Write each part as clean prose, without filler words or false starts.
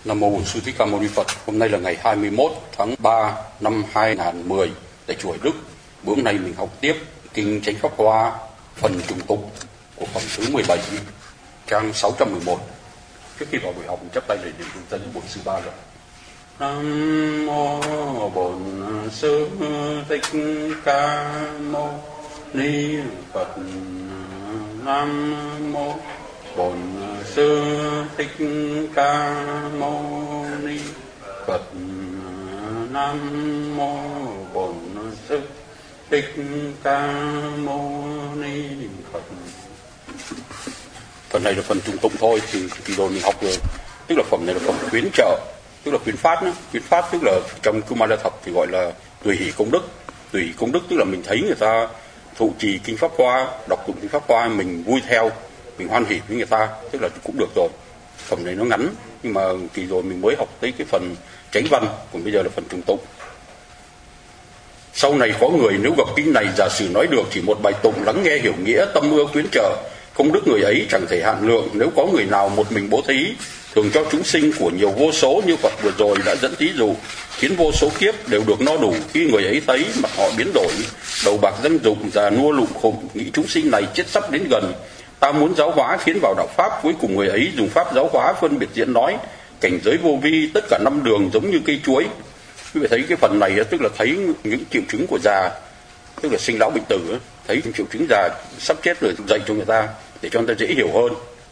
Nam mô Bổn Sư Thích Ca Mâu Ni Phật. Hôm nay là ngày 21 tháng 3 năm 2010 tại chùa Đức. Bữa nay mình học tiếp kinh Chánh Pháp Hoa phần trùng tục của phẩm thứ 17, trang 611. Trước khi vào buổi học mình chắp tay để niệm trung tân Bổn Sư ba lần. Nam mô Bổn Sư Thích Ca Mâu Ni Phật. Nam mô Bổn Sư Thích Ca Mâu Ni Phật. Nam mô Bổn Sư Thích Ca Mâu Ni Phật. Phần này là phần trùng tụng thôi, thì rồi mình học rồi. Tức là phẩm này là phẩm khuyến trợ, tức là khuyến phát. Khuyến phát tức là trong Kumara Thập thì gọi là tùy hỷ công đức. Tùy hỷ công đức tức là mình thấy người ta thụ trì kinh Pháp Hoa, đọc tụng kinh Pháp Hoa, mình vui theo, mình hoan hỷ với người ta, tức là cũng được rồi. Phần này nó ngắn, nhưng mà kỳ rồi mình mới học tới cái phần chánh văn, còn bây giờ là phần trùng tụng. Sau này có người nếu gặp kinh này, giả sử nói được chỉ một bài tụng, lắng nghe hiểu nghĩa, tâm ưa khuyến trợ, công đức người ấy chẳng thể hạn lượng. Nếu có người nào một mình bố thí, thường cho chúng sinh của nhiều vô số, như Phật vừa rồi đã dẫn thí dụ, khiến vô số kiếp đều được no đủ. Khi người ấy thấy mặt họ biến đổi, đầu bạc răng rụng, già nua lụm khùng, nghĩ chúng sinh này chết sắp đến gần, ta muốn giáo hóa khiến vào đạo pháp. Cuối cùng người ấy dùng pháp giáo hóa, phân biệt diễn nói cảnh giới vô vi, tất cả năm đường giống như cây chuối. Quý vị thấy cái phần này tức là thấy những triệu chứng của già, tức là sinh lão bệnh tử, thấy những triệu chứng già sắp chết rồi dạy cho người ta để cho người ta dễ hiểu hơn.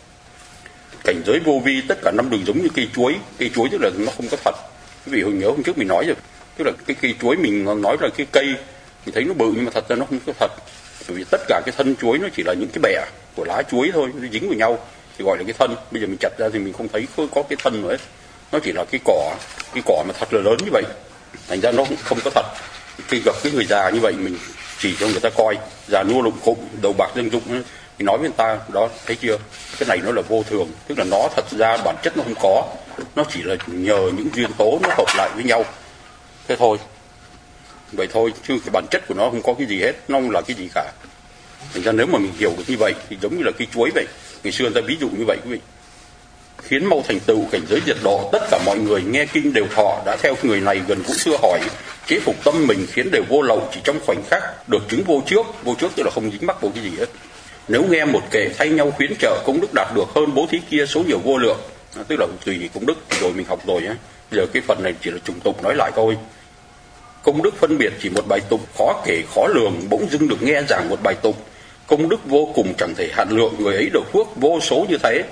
Cảnh giới vô vi, tất cả năm đường giống như cây chuối. Cây chuối tức là nó không có thật. Quý vị hồi nhớ hôm trước mình nói rồi, tức là cái cây chuối mình nói là cái cây mình thấy nó bự nhưng mà thật ra nó không có thật. Bởi vì tất cả cái thân chuối nó chỉ là những cái bẻ của lá chuối thôi, nó dính vào nhau thì gọi là cái thân. Bây giờ mình chặt ra thì mình không thấy có cái thân nữa hết. Nó chỉ là cái cỏ mà thật là lớn như vậy, thành ra nó cũng không có thật. Khi gặp cái người già như vậy mình chỉ cho người ta coi, già nua lụm khụng, đầu bạc răng rụng, thì nói với người ta đó, thấy chưa, cái này nó là vô thường, tức là nó thật ra bản chất nó không có, nó chỉ là nhờ những duyên tố nó hợp lại với nhau thế thôi. Vậy thôi, chứ cái bản chất của nó không có cái gì hết, nó không là cái gì cả. Thành ra nếu mà mình hiểu được như vậy thì giống như là cây chuối vậy. Ngày xưa người ta ví dụ như vậy quý vị. Khiến mau thành tựu cảnh giới diệt độ, tất cả mọi người nghe kinh đều thọ, đã theo người này gần cũng xưa hỏi, chế phục tâm mình khiến đều vô lậu, chỉ trong khoảnh khắc được chứng vô trước. Vô trước tức là không dính mắc vào cái gì hết. Nếu nghe một kệ thay nhau khuyến trợ, công đức đạt được hơn bố thí kia số nhiều vô lượng. Tức là tùy công đức thì rồi mình học rồi nhé. Bây giờ cái phần này chỉ là trùng tục nói lại thôi. Công đức phân biệt chỉ một bài tụng, khó kể khó lường, bỗng dưng được nghe giảng một bài tụng, công đức vô cùng chẳng thể hạn lượng, người ấy được phước vô số như thế.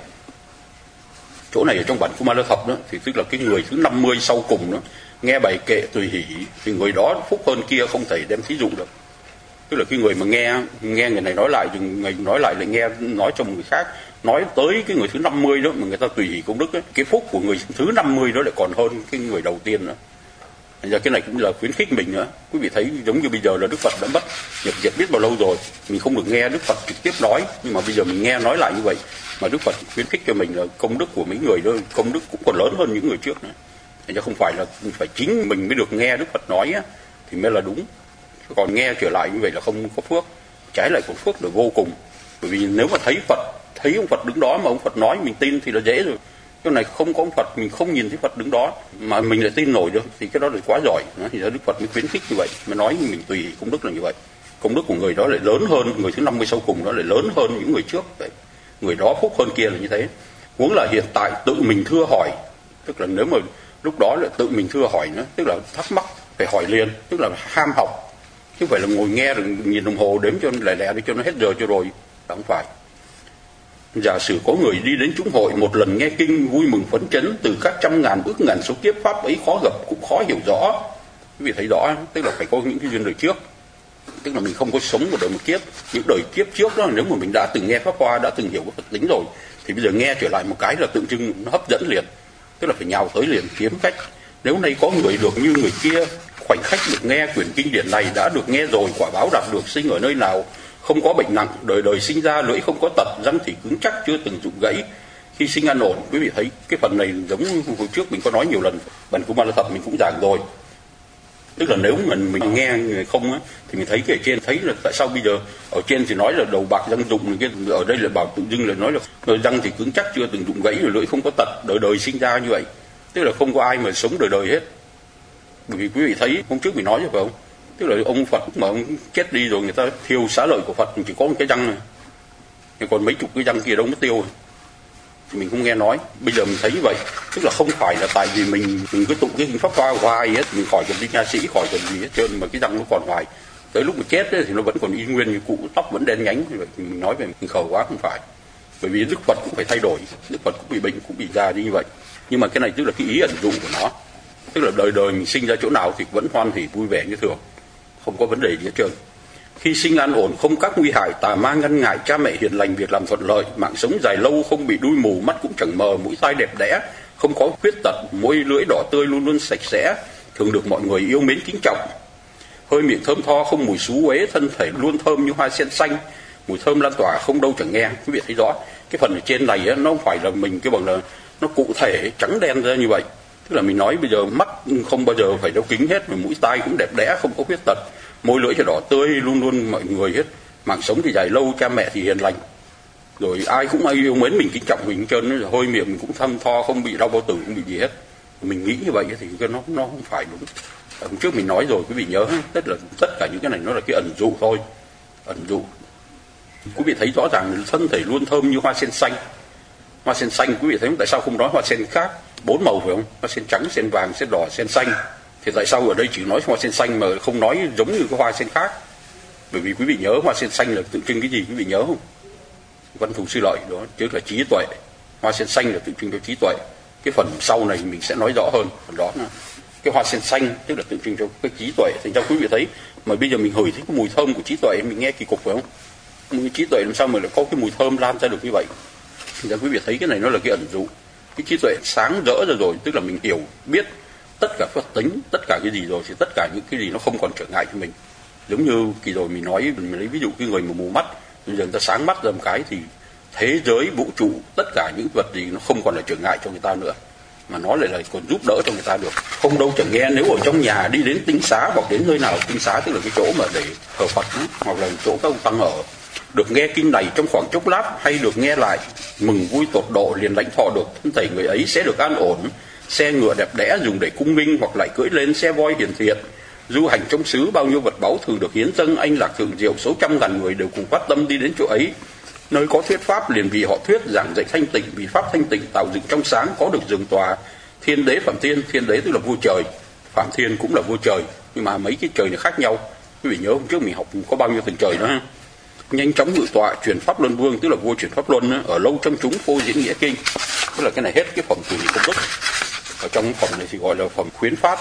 Chỗ này ở trong bản Kumara Thập đó, thì tức là cái người thứ 50 sau cùng đó, nghe bài kệ tùy hỷ thì người đó phúc hơn kia không thể đem thí dụ được. Tức là cái người mà nghe người này nói lại, người nói lại lại nghe nói cho một người khác, nói tới cái người thứ 50 đó mà người ta tùy hỷ công đức ấy, cái phúc của người thứ 50 đó lại còn hơn cái người đầu tiên nữa. Thành ra cái này cũng là khuyến khích mình nữa. Quý vị thấy giống như bây giờ là Đức Phật đã mất nhập diệt biết bao lâu rồi, mình không được nghe Đức Phật trực tiếp nói, nhưng mà bây giờ mình nghe nói lại như vậy, mà Đức Phật khuyến khích cho mình là công đức của mấy người đó, công đức cũng còn lớn hơn những người trước nữa. Thành ra không phải là phải chính mình mới được nghe Đức Phật nói á, thì mới là đúng. Còn nghe trở lại như vậy là không có phước, trái lại còn phước được vô cùng. Bởi vì nếu mà thấy ông Phật đứng đó mà ông Phật nói mình tin thì là dễ rồi. Cái này không có ông Phật, mình không nhìn thấy Phật đứng đó mà mình lại tin nổi được thì cái đó là quá giỏi. Thì Đức Phật mới khuyến khích như vậy, mới nói mình tùy công đức là như vậy. Công đức của người đó lại lớn hơn, người thứ 50 sau cùng đó lại lớn hơn những người trước vậy. Người đó phúc hơn kia là như thế. Huống là hiện tại tự mình thưa hỏi, tức là nếu mà lúc đó lại tự mình thưa hỏi nữa, tức là thắc mắc phải hỏi liền, tức là ham học, chứ không phải là ngồi nghe rồi nhìn đồng hồ đếm cho lẹ lẹ đi cho nó hết giờ cho rồi, không phải. Giả sử có người đi đến chúng hội một lần nghe kinh vui mừng phấn chấn, từ các trăm ngàn ước ngàn số kiếp pháp ấy khó gặp cũng khó hiểu rõ. Quý vị thấy rõ, tức là phải có những cái duyên đời trước, tức là mình không có sống một đời một kiếp. Những đời kiếp trước đó, nếu mà mình đã từng nghe Pháp Hoa, đã từng hiểu cái Phật tính rồi, thì bây giờ nghe trở lại một cái là tự dưng nó hấp dẫn liền, tức là phải nhào tới liền kiếm cách. Nếu nay có người được như người kia, khoảnh khắc được nghe quyển kinh điển này, đã được nghe rồi, quả báo đạt được, sinh ở nơi nào không có bệnh nặng, đời đời sinh ra lưỡi không có tật, răng thì cứng chắc chưa từng rụng gãy, khi sinh an ổn. Quý vị thấy cái phần này giống hồi trước mình có nói nhiều lần, bản Kumara Thập mình cũng giảng rồi. Tức là nếu mình nghe người không á, thì mình thấy cái ở trên thấy là tại sao bây giờ ở trên thì nói là đầu bạc răng rụng, cái ở đây là bảo tự dưng là nói là răng thì cứng chắc chưa từng rụng gãy, rồi lưỡi không có tật, đời đời sinh ra như vậy. Tức là không có ai mà sống đời đời hết. Bởi vì quý vị thấy hôm trước mình nói rồi phải không? Tức là ông Phật mà ông chết đi rồi, người ta thiêu xá lợi của Phật chỉ có một cái răng này, còn mấy chục cái răng kia đâu mất tiêu. Thì mình không nghe nói. Bây giờ mình thấy như vậy, tức là không phải là tại vì mình cứ tụng cái kinh pháp hoa hoài hết, mình khỏi cần đi nha sĩ, khỏi cần gì hết trơn, mà cái răng nó còn hoài. Tới lúc mà chết ấy, thì nó vẫn còn y nguyên như cũ, tóc vẫn đen nhánh. Như vậy mình nói về mình khờ quá, không phải. Bởi vì Đức Phật cũng phải thay đổi, Đức Phật cũng bị bệnh, cũng bị già như vậy. Nhưng mà cái này tức là cái ý ẩn dụ của nó. Tức là đời đời mình sinh ra chỗ nào thì vẫn hoan hỉ vui vẻ như thường, không có vấn đề gì hết trơn. Khi sinh an ổn, không các nguy hại, tà ma ngăn ngại, cha mẹ hiền lành, việc làm thuận lợi, mạng sống dài lâu, không bị đuôi mù, mắt cũng chẳng mờ, mũi tai đẹp đẽ, không có khuyết tật, môi lưỡi đỏ tươi, luôn luôn sạch sẽ, thường được mọi người yêu mến kính trọng. Hơi miệng thơm tho, không mùi xú uế, thân thể luôn thơm như hoa sen xanh, mùi thơm lan tỏa không đâu chẳng nghe. Quý vị thấy rõ cái phần ở trên này á, nó không phải là mình cái bằng là nó cụ thể trắng đen ra như vậy. Tức là mình nói bây giờ mắt không bao giờ phải đeo kính hết, mà mũi tai cũng đẹp đẽ, không có khuyết tật, môi lưỡi thì đỏ tươi, luôn luôn mọi người hết, mạng sống thì dài lâu, cha mẹ thì hiền lành, rồi ai cũng ai yêu mến mình, kính trọng mình trơn, rồi hôi miệng mình cũng thâm tho, không bị đau bao tử, không bị gì hết. Mình nghĩ như vậy thì nó không phải đúng. Hôm trước mình nói rồi, quý vị nhớ, tất cả những cái này nó là cái ẩn dụ thôi, ẩn dụ. Quý vị thấy rõ ràng thân thể luôn thơm như hoa sen xanh. Hoa sen xanh quý vị thấy không? Tại sao không nói hoa sen khác 4 màu phải không? Hoa sen trắng, sen vàng, sen đỏ, sen xanh. Thì tại sao ở đây chỉ nói hoa sen xanh mà không nói giống như cái hoa sen khác? Bởi vì quý vị nhớ hoa sen xanh là tượng trưng cái gì, quý vị nhớ không? Văn thù sư lợi đó, chứ là trí tuệ. Hoa sen xanh là tượng trưng cho trí tuệ. Cái phần sau này mình sẽ nói rõ hơn. Phần đó cái hoa sen xanh tức là tượng trưng cho cái trí tuệ. Thành ra quý vị thấy mà bây giờ mình ngửi thấy cái mùi thơm của trí tuệ, mình nghe kỳ cục phải không? Mùi trí tuệ làm sao mà lại có cái mùi thơm lan ra được như vậy? Thành ra quý vị thấy cái này nó là cái ẩn dụ. Cái trí tuệ sáng rỡ ra rồi, tức là mình hiểu biết tất cả Phật tính, tất cả cái gì rồi thì tất cả những cái gì nó không còn trở ngại cho mình. Giống như kỳ rồi mình nói, mình lấy ví dụ cái người mà mù mắt, bây giờ người ta sáng mắt ra một cái thì thế giới vũ trụ, tất cả những vật gì nó không còn là trở ngại cho người ta nữa, mà nó lại là còn giúp đỡ cho người ta được. Không đâu chẳng nghe, nếu ở trong nhà đi đến tinh xá hoặc đến nơi nào, tinh xá tức là cái chỗ mà để thờ Phật đó, hoặc là chỗ các ông tăng ở, được nghe kinh này trong khoảng chốc lát hay được nghe lại, mừng vui tột độ, liền lãnh thọ được thân thể người ấy sẽ được an ổn, xe ngựa đẹp đẽ dùng để cung nghinh, hoặc lại cưỡi lên xe voi hiền thiện, du hành trong xứ, bao nhiêu vật báu thường được hiến dâng, anh lạc thượng diệu, số trăm ngàn người đều cùng phát tâm đi đến chỗ ấy. Nơi có thuyết pháp liền vì họ thuyết, giảng dạy thanh tịnh, vì pháp thanh tịnh tạo dựng trong sáng, có được giường tòa. Thiên đế phạm thiên, thiên đế tức là vua trời, phạm thiên cũng là vua trời, nhưng mà mấy cái trời này khác nhau. Quý vị nhớ hôm trước mình học có bao nhiêu tầng trời đó ha. Nhanh chóng ngự tọa, truyền pháp luân vương tức là vua truyền pháp luân, ở lâu trong chúng phô diễn nghĩa kinh, tức là cái này hết cái phẩm cử công đức. Ở trong phẩm này thì gọi là phẩm khuyến pháp.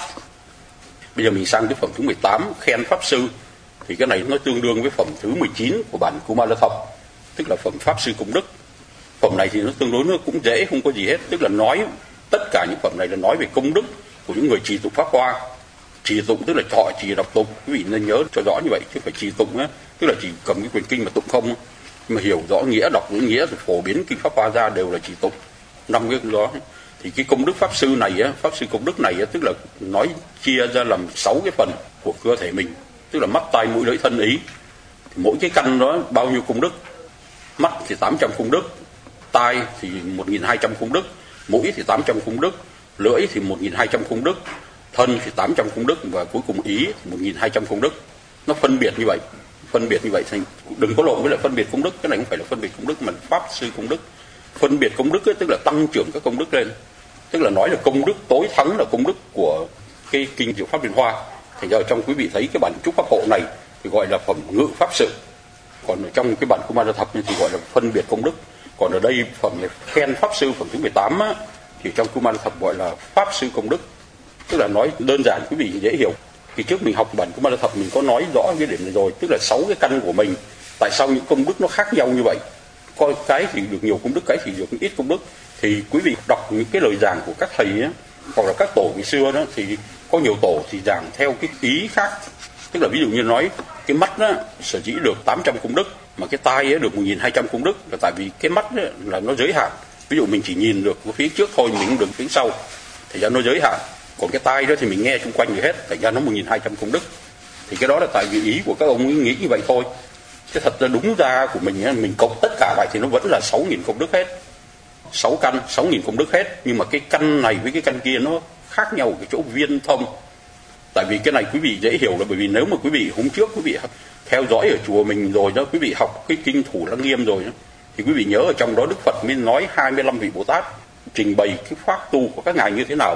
Bây giờ mình sang cái phẩm thứ 18, khen pháp sư, thì cái này nó tương đương với phẩm thứ 19 của bản Kumara Thập, tức là phẩm pháp sư công đức. Phẩm này thì nó tương đối nó cũng dễ, không có gì hết, tức là nói tất cả những phẩm này là nói về công đức của những người trì tụng pháp hoa. Trì tụng tức là thọ trì đọc tụng, quý vị nên nhớ cho rõ như vậy, chứ phải trì tụng á, tức là chỉ cầm cái quyển kinh mà tụng không, mà hiểu rõ nghĩa, đọc những nghĩa rồi phổ biến kinh pháp hoa ra đều là trì tụng. 5 cái đó. Thì cái công đức pháp sư này á, pháp sư công đức này á, tức là nói chia ra làm 6 cái phần của cơ thể mình, tức là mắt, tai, mũi, lưỡi, thân, ý. Thì mỗi cái căn đó bao nhiêu công đức? Mắt thì 800 công đức, tai thì 1200 công đức, mũi thì 800 công đức, lưỡi thì 1200 công đức, thân thì 800 công đức, và cuối cùng ý thì 1200 công đức. Nó phân biệt như vậy, thành đừng có lộn với lại phân biệt công đức. Cái này không phải là phân biệt công đức mà pháp sư công đức. Phân biệt công đức ấy, tức là tăng trưởng các công đức lên, tức là nói là công đức tối thắng là công đức của cái kinh Diệu Pháp Liên Hoa. Thành ra ở trong quý vị thấy cái bản chúc pháp hộ này thì gọi là phẩm ngự pháp sự, còn ở trong cái bản Kumara Thập thì gọi là phân biệt công đức. Còn ở đây phẩm này khen pháp sư, phẩm thứ 18 á, thì trong Kumara Thập gọi là pháp sư công đức, tức là nói đơn giản quý vị dễ hiểu. Thì trước mình học bản Kumara Thập mình có nói rõ cái điểm này rồi, tức là 6 cái căn của mình, tại sao những công đức nó khác nhau như vậy, coi cái thì được nhiều công đức, cái thì được ít công đức. Thì quý vị đọc những cái lời giảng của các thầy á, hoặc là các tổ ngày xưa đó, thì có nhiều tổ thì giảng theo cái ý khác. Tức là ví dụ như nói cái mắt đó sở dĩ được 800 công đức, mà cái tai được 1200 công đức, là tại vì cái mắt đó là nó giới hạn. Ví dụ mình chỉ nhìn được phía trước thôi, mình không được phía sau, thì ra nó giới hạn. Còn cái tai đó thì mình nghe xung quanh gì hết, thành ra nó 1200 công đức. Thì cái đó là tại vì ý của các ông ấy nghĩ như vậy thôi. Chứ thật ra đúng ra của mình cộng tất cả lại thì nó vẫn là 6000 công đức hết. 6 căn, 6.000 công đức hết. Nhưng mà cái căn này với cái căn kia nó khác nhau ở cái chỗ viên thông. Tại vì cái này quý vị dễ hiểu là bởi vì nếu mà quý vị hôm trước quý vị theo dõi ở chùa mình rồi đó, quý vị học cái kinh Thủ Lăng Nghiêm rồi đó, thì quý vị nhớ ở trong đó Đức Phật mới nói 25 vị Bồ Tát trình bày cái pháp tu của các ngài như thế nào.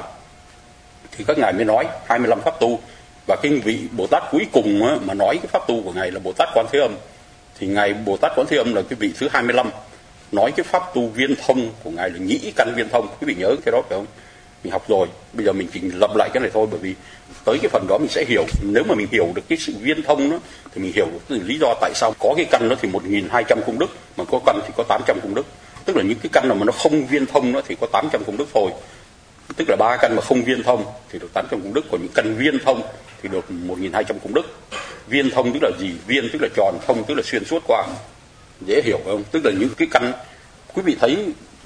Thì các ngài mới nói 25 pháp tu, và cái vị Bồ Tát cuối cùng á, mà nói cái pháp tu của ngài là Bồ Tát Quán Thế Âm. Thì ngài Bồ Tát Quán Thế Âm là cái vị thứ 25, nói cái pháp tu viên thông của ngài là nhĩ căn viên thông. Quý vị nhớ cái đó phải không? Mình học rồi, bây giờ mình chỉ lặp lại cái này thôi, bởi vì tới cái phần đó mình sẽ hiểu. Nếu mà mình hiểu được cái sự viên thông đó thì mình hiểu được lý do tại sao có cái căn nó thì 1.200 công đức, mà có căn thì có 800 công đức. Tức là những cái căn nào mà nó không viên thông nó thì có 800 công đức thôi. Tức là 3 căn mà không viên thông thì được 800 công đức, còn những căn viên thông thì được 1.200 công đức. Viên thông tức là gì? Viên tức là tròn, thông tức là xuyên suốt qua. Dễ hiểu không? Tức là những cái căn, quý vị thấy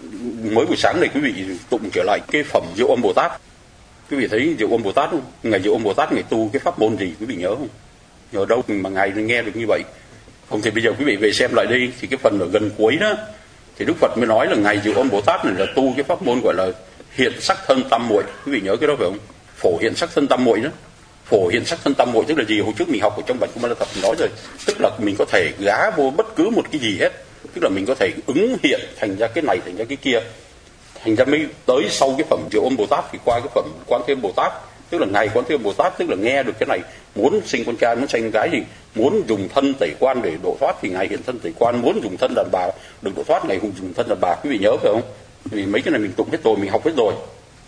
mới buổi sáng này quý vị tụng trở lại cái phẩm Diệu Âm Bồ Tát. Quý vị thấy Diệu Âm Bồ Tát không? Ngài Diệu Âm Bồ Tát ngài tu cái pháp môn gì quý vị nhớ không? Nhớ đâu mà ngài nghe được như vậy? Không thì bây giờ quý vị về xem lại đây, thì cái phần ở gần cuối đó thì Đức Phật mới nói là ngài Diệu Âm Bồ Tát này là tu cái pháp môn gọi là hiện sắc thân tam muội. Quý vị nhớ cái đó phải không? Phổ hiện sắc thân tam muội đó. Phổ hiện sắc thân tam muội tức là gì? Hồi trước mình học ở trong bản Kumara Thập nói rồi, tức là mình có thể gá vô bất cứ một cái gì hết, tức là mình có thể ứng hiện thành ra cái này thành ra cái kia. Thành ra mới tới sau cái phẩm Diệu Âm Bồ Tát thì qua cái phẩm Quán Thế Âm Bồ Tát, tức là ngài Quán Thế Âm Bồ Tát, tức là nghe được cái này, muốn sinh con trai, muốn sinh cái gì, muốn dùng thân tẩy quan để độ thoát thì ngài hiện thân tẩy quan, muốn dùng thân đàn bà được độ thoát ngài dùng thân đàn bà. Quý vị nhớ phải không? Vì mấy cái này mình tụng hết rồi, mình học hết rồi.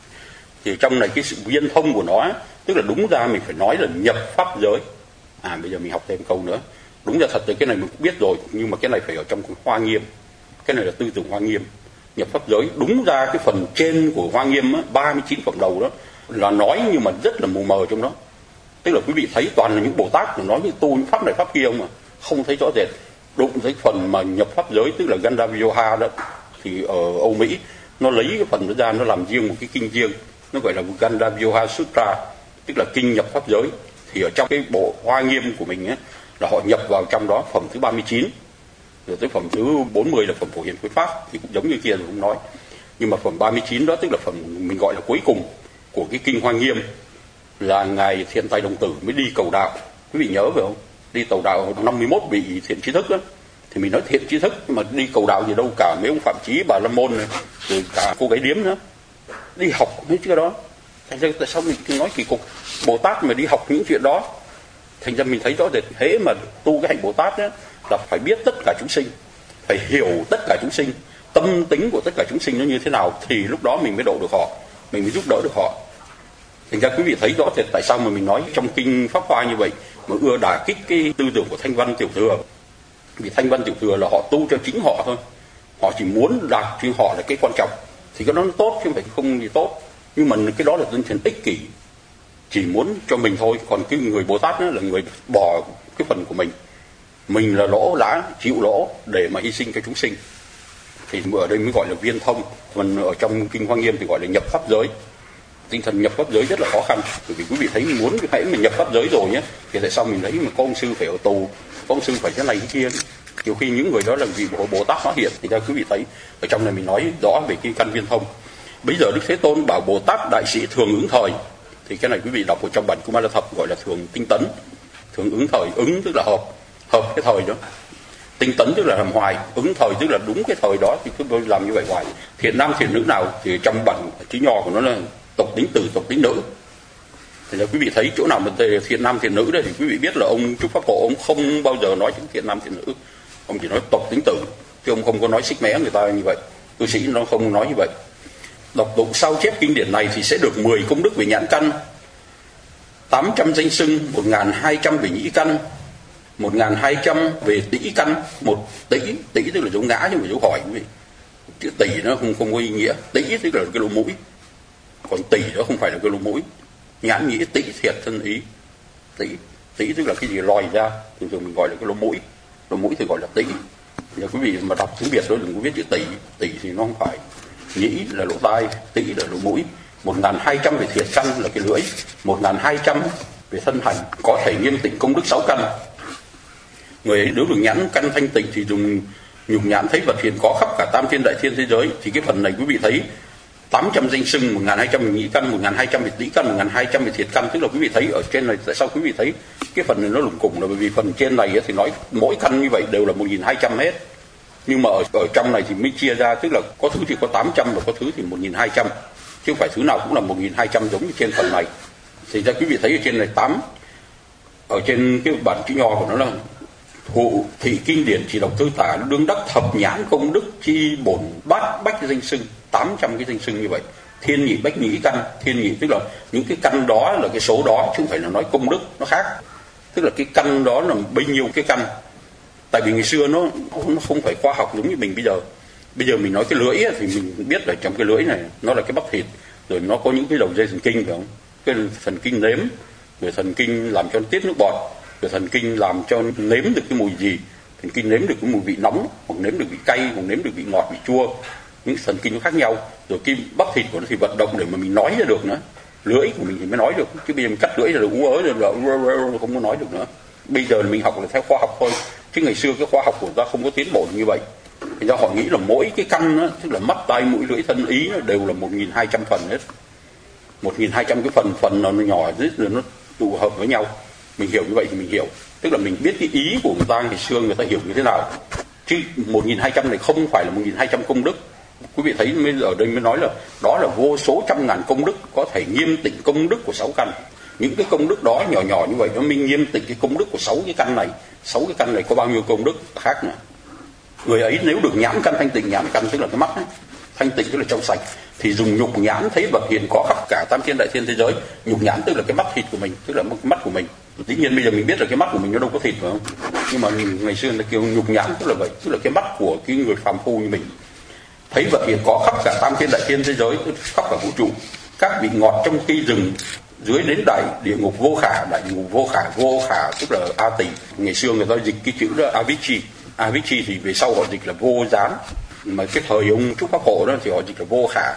Thì trong này cái sự viên thông của nó, tức là đúng ra mình phải nói là nhập pháp giới. Bây giờ mình học thêm câu nữa. Đúng ra thật là cái này mình cũng biết rồi, nhưng mà cái này phải ở trong Hoa Nghiêm. Cái này là tư tưởng Hoa Nghiêm. Nhập pháp giới, đúng ra cái phần trên của Hoa Nghiêm á, 39 phẩm đầu đó là nói nhưng mà rất là mù mờ trong đó. Tức là quý vị thấy toàn là những Bồ Tát mà nói như tu những pháp này pháp kia mà không thấy rõ rệt. Đụng thấy phần mà nhập pháp giới, tức là Gandharva đó, thì ở Âu Mỹ nó lấy cái phần đó ra, nó làm riêng một cái kinh riêng, nó gọi là Gandharva Sutra, tức là kinh nhập pháp giới. Thì ở trong cái bộ Hoa Nghiêm của mình ấy, là họ nhập vào trong đó phẩm thứ 39, rồi tới phẩm thứ 40 là phẩm phổ hiền quyết pháp, thì cũng giống như kia rồi cũng nói. Nhưng mà phẩm 39 đó tức là phẩm mình gọi là cuối cùng của cái kinh Hoa Nghiêm, là ngài Thiện Tài Đồng Tử mới đi cầu đạo. Quý vị nhớ phải không? Đi cầu đạo 51 vị thiện trí thức đó. Thì mình nói thiện trí thức mà đi cầu đạo gì đâu, cả mấy ông Phạm Chí, Bà La Môn này, rồi cả cô gái điếm nữa đi học mấy cái đó. Thành ra tại sao mình nói kỳ cục Bồ Tát mà đi học những chuyện đó? Thành ra mình thấy rõ rệt, hễ mà tu cái hạnh Bồ Tát đó, là phải biết tất cả chúng sinh, phải hiểu tất cả chúng sinh, tâm tính của tất cả chúng sinh nó như thế nào, thì lúc đó mình mới độ được họ, mình mới giúp đỡ được họ. Thành ra quý vị thấy rõ rệt tại sao mà mình nói trong kinh Pháp Hoa như vậy mà ưa đả kích cái tư tưởng của Thanh Văn Tiểu Thừa. Vì Thanh Văn Tiểu Thừa là họ tu cho chính họ thôi, họ chỉ muốn đạt cho họ là cái quan trọng, thì cái đó nó tốt chứ không phải không gì tốt. Nhưng mà cái đó là tinh thần ích kỷ, chỉ muốn cho mình thôi. Còn cái người Bồ Tát là người bỏ cái phần của mình là lỗ lá, chịu lỗ để mà hy sinh cho chúng sinh. Thì ở đây mới gọi là viên thông. Còn ở trong kinh Hoa Nghiêm thì gọi là nhập pháp giới. Tinh thần nhập pháp giới rất là khó khăn, bởi vì quý vị thấy muốn hãy mình nhập pháp giới rồi nhé, thì tại sao mình thấy mà có ông sư phải ở tù, có ông sư phải thế này thế kia. Nhiều khi những người đó là vì Bồ Tát hóa hiện. Thì ra quý vị thấy ở trong này mình nói rõ về cái căn viên thông. Bây giờ Đức Thế Tôn bảo Bồ Tát đại sĩ thường ứng thời, thì cái này quý vị đọc ở trong bản Kumara Thập gọi là thường tinh tấn. Thường ứng thời, ứng tức là hợp cái thời đó. Tinh tấn tức là làm hoài, ứng thời tức là đúng cái thời đó thì cứ làm như vậy hoài. Thiện nam thiện nữ nào thì trong bản chữ nho của nó là tộc tính tử, tộc tính nữ. Thì là quý vị thấy chỗ nào mà thiện nam thiện nữ đây thì quý vị biết là ông Trúc Pháp Hộ ông không bao giờ nói thiện nam thiện nữ, ông chỉ nói tộc tính tử, chứ ông không có nói xích mé người ta như vậy. Cư sĩ nó không nói như vậy. Đọc tụng sao chép kinh điển này thì sẽ được 10 công đức về nhãn căn, 800 danh xưng, 1.200 về nhĩ căn, 1.200 về tỷ căn. Một tỷ tức là dấu ngã chứ không phải dấu hỏi quý vị. Chữ tỷ nó không có ý nghĩa. Tỷ tức là cái lỗ mũi, còn tỷ đó không phải là cái lỗ mũi. Nhãn nghĩa tỷ thiệt thân ý. Tỷ tức là cái gì lòi ra, thường thường mình gọi là cái lỗ mũi thì gọi là tỷ. Giờ quý vị mà đọc tiếng Việt đó đừng có viết chữ tỷ thì nó không phải. Nhĩ là lỗ tai, tỷ là lỗ mũi. 1.200 về thiệt căn là cái lưỡi, 1.200 về thân hành, có thể nghiêm tịnh công đức 6 căn. Người ấy nếu được nhãn căn thanh tịnh thì dùng nhục nhãn thấy vật hiện có khắp cả tam thiên đại thiên thế giới, thì cái phần này quý vị thấy 800 danh xưng, 1200 vị nhĩ căn, 1200 vị tý căn, 1200 vị thiệt căn. Tức là quý vị thấy ở trên này, tại sao quý vị thấy cái phần này nó lủng củng là bởi vì phần trên này thì nói mỗi căn như vậy đều là 1200 hết. Nhưng mà ở trong này thì mới chia ra, tức là có thứ thì có 800 và có thứ thì 1200. Chứ không phải thứ nào cũng là 1200 giống như trên phần này. Thì ra quý vị thấy ở trên này 8, ở trên cái bản chữ nho của nó là thụ thị kinh điển chỉ đọc thư tả đương đắc thập nhãn công đức chi bổn bát bách danh xưng, 800 cái danh xưng như vậy. Thiên nhị bách nhĩ căn, thiên nhị tức là những cái căn đó là cái số đó, chứ không phải là nói công đức, nó khác. Tức là cái căn đó là bấy nhiêu cái căn. Tại vì ngày xưa nó không phải khoa học giống như mình bây giờ. Bây giờ mình nói cái lưỡi thì mình biết là trong cái lưỡi này nó là cái bắp thịt, rồi nó có những cái đầu dây thần kinh, phải không? Cái thần kinh nếm, rồi thần kinh làm cho nó tiết nước bọt, rồi thần kinh làm cho nếm được cái mùi gì, thần kinh nếm được cái mùi vị nóng, hoặc nếm được vị cay, hoặc nếm được vị ngọt, vị chua. Những thần kinh nó khác nhau. Rồi cái bắp thịt của nó thì vận động để mà mình nói ra được nữa. Lưỡi của mình thì mới nói được, chứ bây giờ mình cắt lưỡi là ú ớ rồi không có nói được nữa. Bây giờ mình học là theo khoa học thôi, chứ ngày xưa cái khoa học của ta không có tiến bộ như vậy. Thì ra họ nghĩ là mỗi cái căn đó, tức là mắt, tai, mũi, lưỡi, thân, ý đều là 1200 phần hết. 1200 cái phần nó nhỏ rất là nó tụ hợp với nhau. Mình hiểu như vậy thì mình hiểu, tức là mình biết cái ý của người ta ngày xưa người ta hiểu như thế nào. Chứ 1200 này không phải là 1200 công đức. Quý vị thấy ở đây mới nói là đó là vô số trăm ngàn công đức có thể nghiêm tịnh công đức của 6 căn. Những cái công đức đó nhỏ nhỏ như vậy nó mới nghiêm tịnh cái công đức của 6 cái căn này. 6 cái căn này có bao nhiêu công đức khác nữa. Người ấy nếu được nhãn căn thanh tịnh, nhãn căn tức là cái mắt ấy, thanh tịnh tức là trong sạch, thì dùng nhục nhãn thấy vật hiện có khắp cả tam thiên đại thiên thế giới. Nhục nhãn tức là cái mắt thịt của mình, tức là cái mắt của mình. Dĩ nhiên bây giờ mình biết là cái mắt của mình nó đâu có thịt, phải không? Nhưng mà ngày xưa là kêu nhục nhãn tức là vậy, tức là cái mắt của cái người phàm phu như mình. Thấy vật hiện có khắp cả tam thiên đại thiên thế giới, khắp cả vũ trụ. Các vị ngọt trong cây rừng, dưới đến đại địa ngục vô khả, đại địa ngục vô khả tức là a tỳ. Ngày xưa người ta dịch cái chữ đó avichi. Avichi thì về sau họ dịch là vô gián, mà cái thời ông Trúc Pháp Hộ đó thì họ dịch là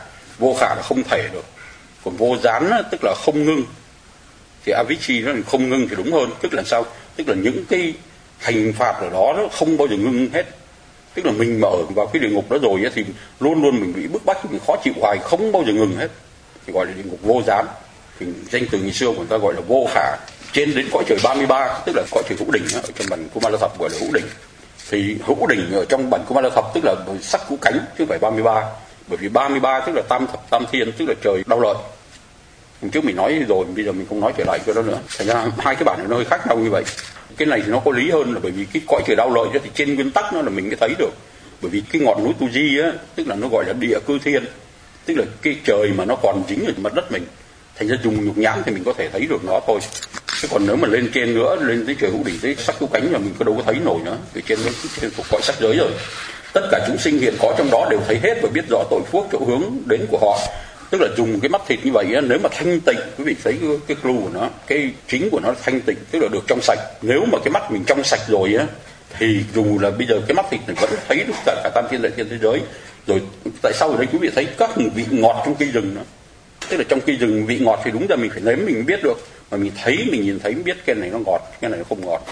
vô khả là không thể được. Còn vô gián tức là không ngưng, thì avichi nó không ngưng thì đúng hơn. Tức là sao? Tức là những cái hình phạt ở đó nó không bao giờ ngưng hết. Tức là mình mà ở vào cái địa ngục đó rồi thì luôn luôn mình bị bức bách, mình khó chịu hoài, không bao giờ ngừng hết, thì gọi là địa ngục vô gián. Thì danh từ ngày xưa của người ta gọi là vô khả. Trên đến cõi trời 33, tức là cõi trời hữu đỉnh, ở trong bản Kumala Thập gọi là hữu đỉnh. Thì hữu đỉnh ở trong bản Kumala Thập tức là sắc cũ cánh, chứ không phải 33. Bởi vì 33 tức là tam thập tam thiên, tức là trời đau lợi. Hôm trước mình nói rồi, bây giờ mình không nói trở lại cái đó nữa. Thành ra hai cái bản này nó hơi khác nhau như vậy. Cái này thì nó có lý hơn là bởi vì cái cõi trời đau lợi thì trên nguyên tắc nó là mình mới thấy được. Bởi vì cái ngọn núi Tu Di á, tức là nó gọi là địa cư thiên, tức là cái trời mà nó còn dính ở mặt đất mình. Thành ra dùng nhục nhãn thì mình có thể thấy được nó thôi. Chứ còn nếu mà lên trên nữa, lên tới trời hữu đỉnh, tới sắc cứu cánh là mình có đâu có thấy nổi nữa. Vì trên thuộc cõi sắc giới rồi. Tất cả chúng sinh hiện có trong đó đều thấy hết và biết rõ tội phước chỗ hướng đến của họ. Tức là dùng cái mắt thịt như vậy á, nếu mà thanh tịnh, quý vị thấy cái clue của nó, cái chính của nó thanh tịnh, tức là được trong sạch. Nếu mà cái mắt mình trong sạch rồi á, thì dù là bây giờ cái mắt thịt này vẫn thấy được cả tam thiên đại thiên thế giới. Rồi tại sao ở đây quý vị thấy các vị ngọt trong cây rừng nữa? Tức là trong cây rừng vị ngọt thì đúng ra mình phải nếm mình biết được, mà mình thấy, mình nhìn thấy biết cái này nó ngọt, cái này nó không ngọt.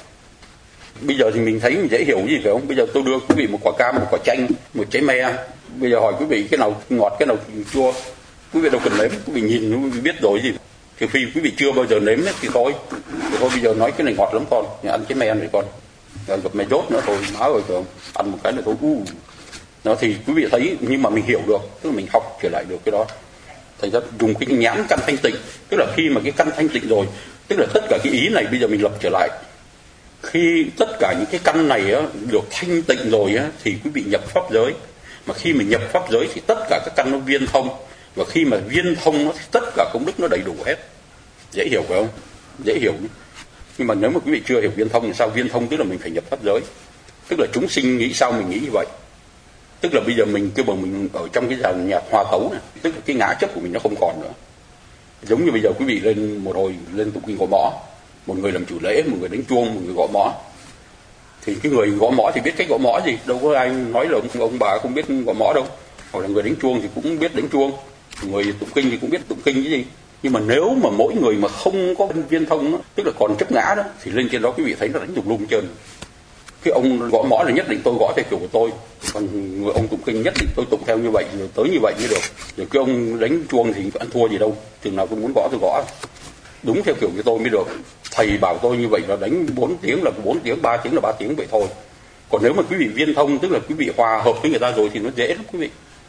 Bây giờ thì mình thấy mình dễ hiểu gì phải không? Bây giờ tôi đưa quý vị một quả cam, một quả chanh, một trái me. Bây giờ hỏi quý vị cái nào ngọt, cái nào chua, quý vị đâu cần nếm, quý vị nhìn quý vị biết rồi gì. Trừ phi quý vị chưa bao giờ nếm thì thôi. Thì thôi bây giờ nói cái này ngọt lắm con, ăn trái me này con. Rồi gặp me dốt nữa thôi, má rồi phải không? Ăn một cái là thôi. Nó thì quý vị thấy, nhưng mà mình hiểu được, tức là mình học trở lại được cái đó. Thành ra dùng cái nhãn căn thanh tịnh, tức là khi mà cái căn thanh tịnh rồi, tức là tất cả cái ý này bây giờ mình lập trở lại. Khi tất cả những cái căn này á, được thanh tịnh rồi á, thì quý vị nhập pháp giới. Mà khi mình nhập pháp giới thì tất cả các căn nó viên thông. Và khi mà viên thông nó thì tất cả công đức nó đầy đủ hết. Dễ hiểu phải không? Dễ hiểu. Nhưng mà nếu mà quý vị chưa hiểu viên thông thì sao? Viên thông tức là mình phải nhập pháp giới. Tức là chúng sinh nghĩ sao mình nghĩ như vậy. Tức là bây giờ mình kêu bằng mình ở trong cái dàn nhạc hòa tấu này, tức là cái ngã chấp của mình nó không còn nữa. Giống như bây giờ quý vị lên một hồi lên tụng kinh gõ mõ, một người làm chủ lễ, một người đánh chuông, một người gõ mõ. Thì cái người gõ mõ thì biết cách gõ mõ gì, đâu có ai nói là ông bà không biết gõ mõ đâu. Hoặc là người đánh chuông thì cũng biết đánh chuông, người tụng kinh thì cũng biết tụng kinh cái gì. Nhưng mà nếu mà mỗi người mà không có viên thông đó, tức là còn chấp ngã đó, thì lên trên đó quý vị thấy nó đánh tùm lum trơn. Cái ông gõ mõ là nhất định tôi gõ theo kiểu của tôi, còn người ông tụng kinh nhất định tôi tụng theo như vậy, rồi tới như vậy mới được. Rồi cái ông đánh chuông thì ăn thua gì đâu, chừng nào tôi muốn gõ tôi gõ đúng theo kiểu của tôi mới được. Thầy bảo tôi như vậy là đánh 4 tiếng là 4 tiếng, 3 tiếng là 3 tiếng vậy thôi. Còn nếu mà quý vị viên thông, tức là quý vị hòa hợp với người ta rồi thì nó dễ lắm quý vị.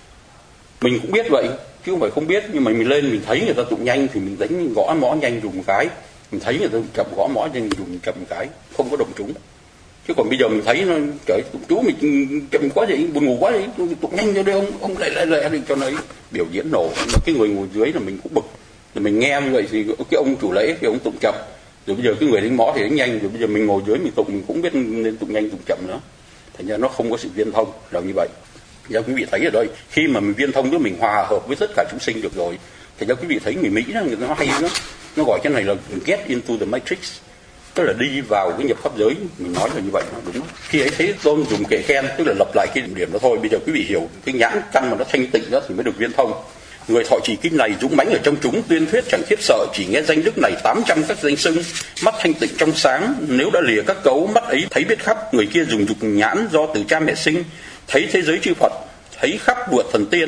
Mình cũng biết vậy chứ không phải không biết, nhưng mà mình lên mình thấy người ta tụng nhanh thì mình đánh gõ mõ nhanh dùng một cái, mình thấy người ta chậm gõ mõ nhanh dùng chậm một cái, không có động trúng. Chứ còn bây giờ mình thấy nó trời tụng chú mình chậm quá vậy, buồn ngủ quá vậy, tụng nhanh cho đây ông lại đi cho nó ấy. Biểu diễn nổ. Mà cái người ngồi dưới là mình cũng bực, rồi mình nghe như vậy thì cái ông chủ lễ thì ông tụng chậm, rồi bây giờ cái người đánh mõ thì đánh nhanh, rồi bây giờ mình ngồi dưới mình tụng mình cũng biết nên tụng nhanh tụng chậm nữa, thành ra nó không có sự viên thông là như vậy. Thì quý vị thấy ở đây khi mà mình viên thông với mình hòa hợp với tất cả chúng sinh được rồi, thì quý vị thấy người Mỹ nó hay nó gọi cái này là get into the matrix, tức là đi vào cái nhập pháp giới. Mình nói là như vậy nó đúng. Khi ấy thấy tôn dùng kệ khen, tức là lập lại cái điểm đó thôi. Bây giờ quý vị hiểu cái nhãn căn mà nó thanh tịnh đó thì mới được viên thông. Người thọ trì kinh này dũng mãnh ở trong chúng, tuyên thuyết chẳng khiếp sợ, chỉ nghe danh đức này 800 các danh xưng, mắt thanh tịnh trong sáng, nếu đã lìa các cấu, mắt ấy thấy biết khắp. Người kia dùng dục nhãn do từ cha mẹ sinh, thấy thế giới chư Phật, thấy khắp vượt thần tiên.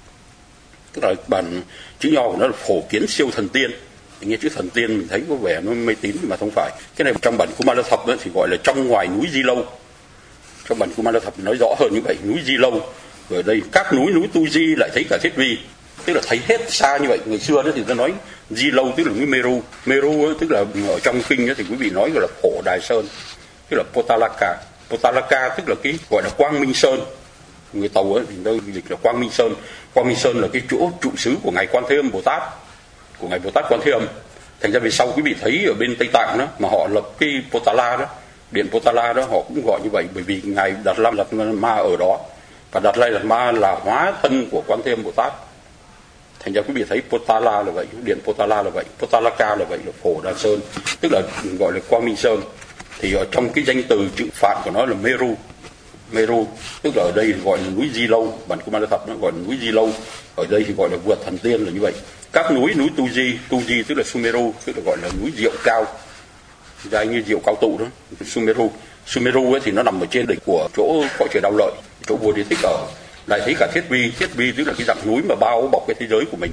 Tức là bản chữ nho của nó là phổ kiến siêu thần tiên. Nghe chữ thần tiên mình thấy có vẻ nó mê tín mà không phải. Cái này trong bản Kumala Thập thì gọi là trong ngoài núi Di Lâu. Trong bản Kumala Thập nói rõ hơn như vậy, núi Di Lâu. Ở đây các núi Tu Di lại thấy cả Thiết Vi, tức là thấy hết xa như vậy. Người xưa đó thì ta nói Di Lâu tức là núi Meru. Meru tức là ở trong kinh đó thì quý vị nói gọi là Phổ Đài Sơn, tức là Potalaka. Potalaka tức là cái gọi là Quang Minh Sơn. Người Tàu ấy thì nơi dịch là Quang Minh Sơn. Quang Minh Sơn là cái chỗ trụ xứ của ngài Quan Thế Âm Bồ Tát, của ngài Bồ Tát Quan Thế Âm. Thành ra về sau quý vị thấy ở bên Tây Tạng đó mà họ lập cái Potala đó, điện Potala đó, họ cũng gọi như vậy bởi vì ngài Đạt Lai Lạt Ma ở đó, và Đạt Lai Lạt Ma là hóa thân của Quan Thế Âm Bồ Tát. Thành ra quý vị thấy Potala là vậy, điện Potala là vậy, Potalaka là vậy, là Phổ Đà Sơn, tức là gọi là Quang Minh Sơn. Thì ở trong cái danh từ chữ Phạn của nó là Meru. Meru tức là ở đây gọi là núi Di Lâu, bản Kumala Thập nó gọi là núi Di Lâu, ở đây thì gọi là vượt thần tiên là như vậy. Các núi Tu Di tức là Sumeru, tức là gọi là núi Diệu Cao, dài như Diệu Cao Tụ đó. Sumeru ấy thì nó nằm ở trên đỉnh của chỗ cõi trời Đau Lợi, chỗ vua Đi Thích ở. Lại thấy cả Thiết Vi tức là cái dạng núi mà bao bọc cái thế giới của mình.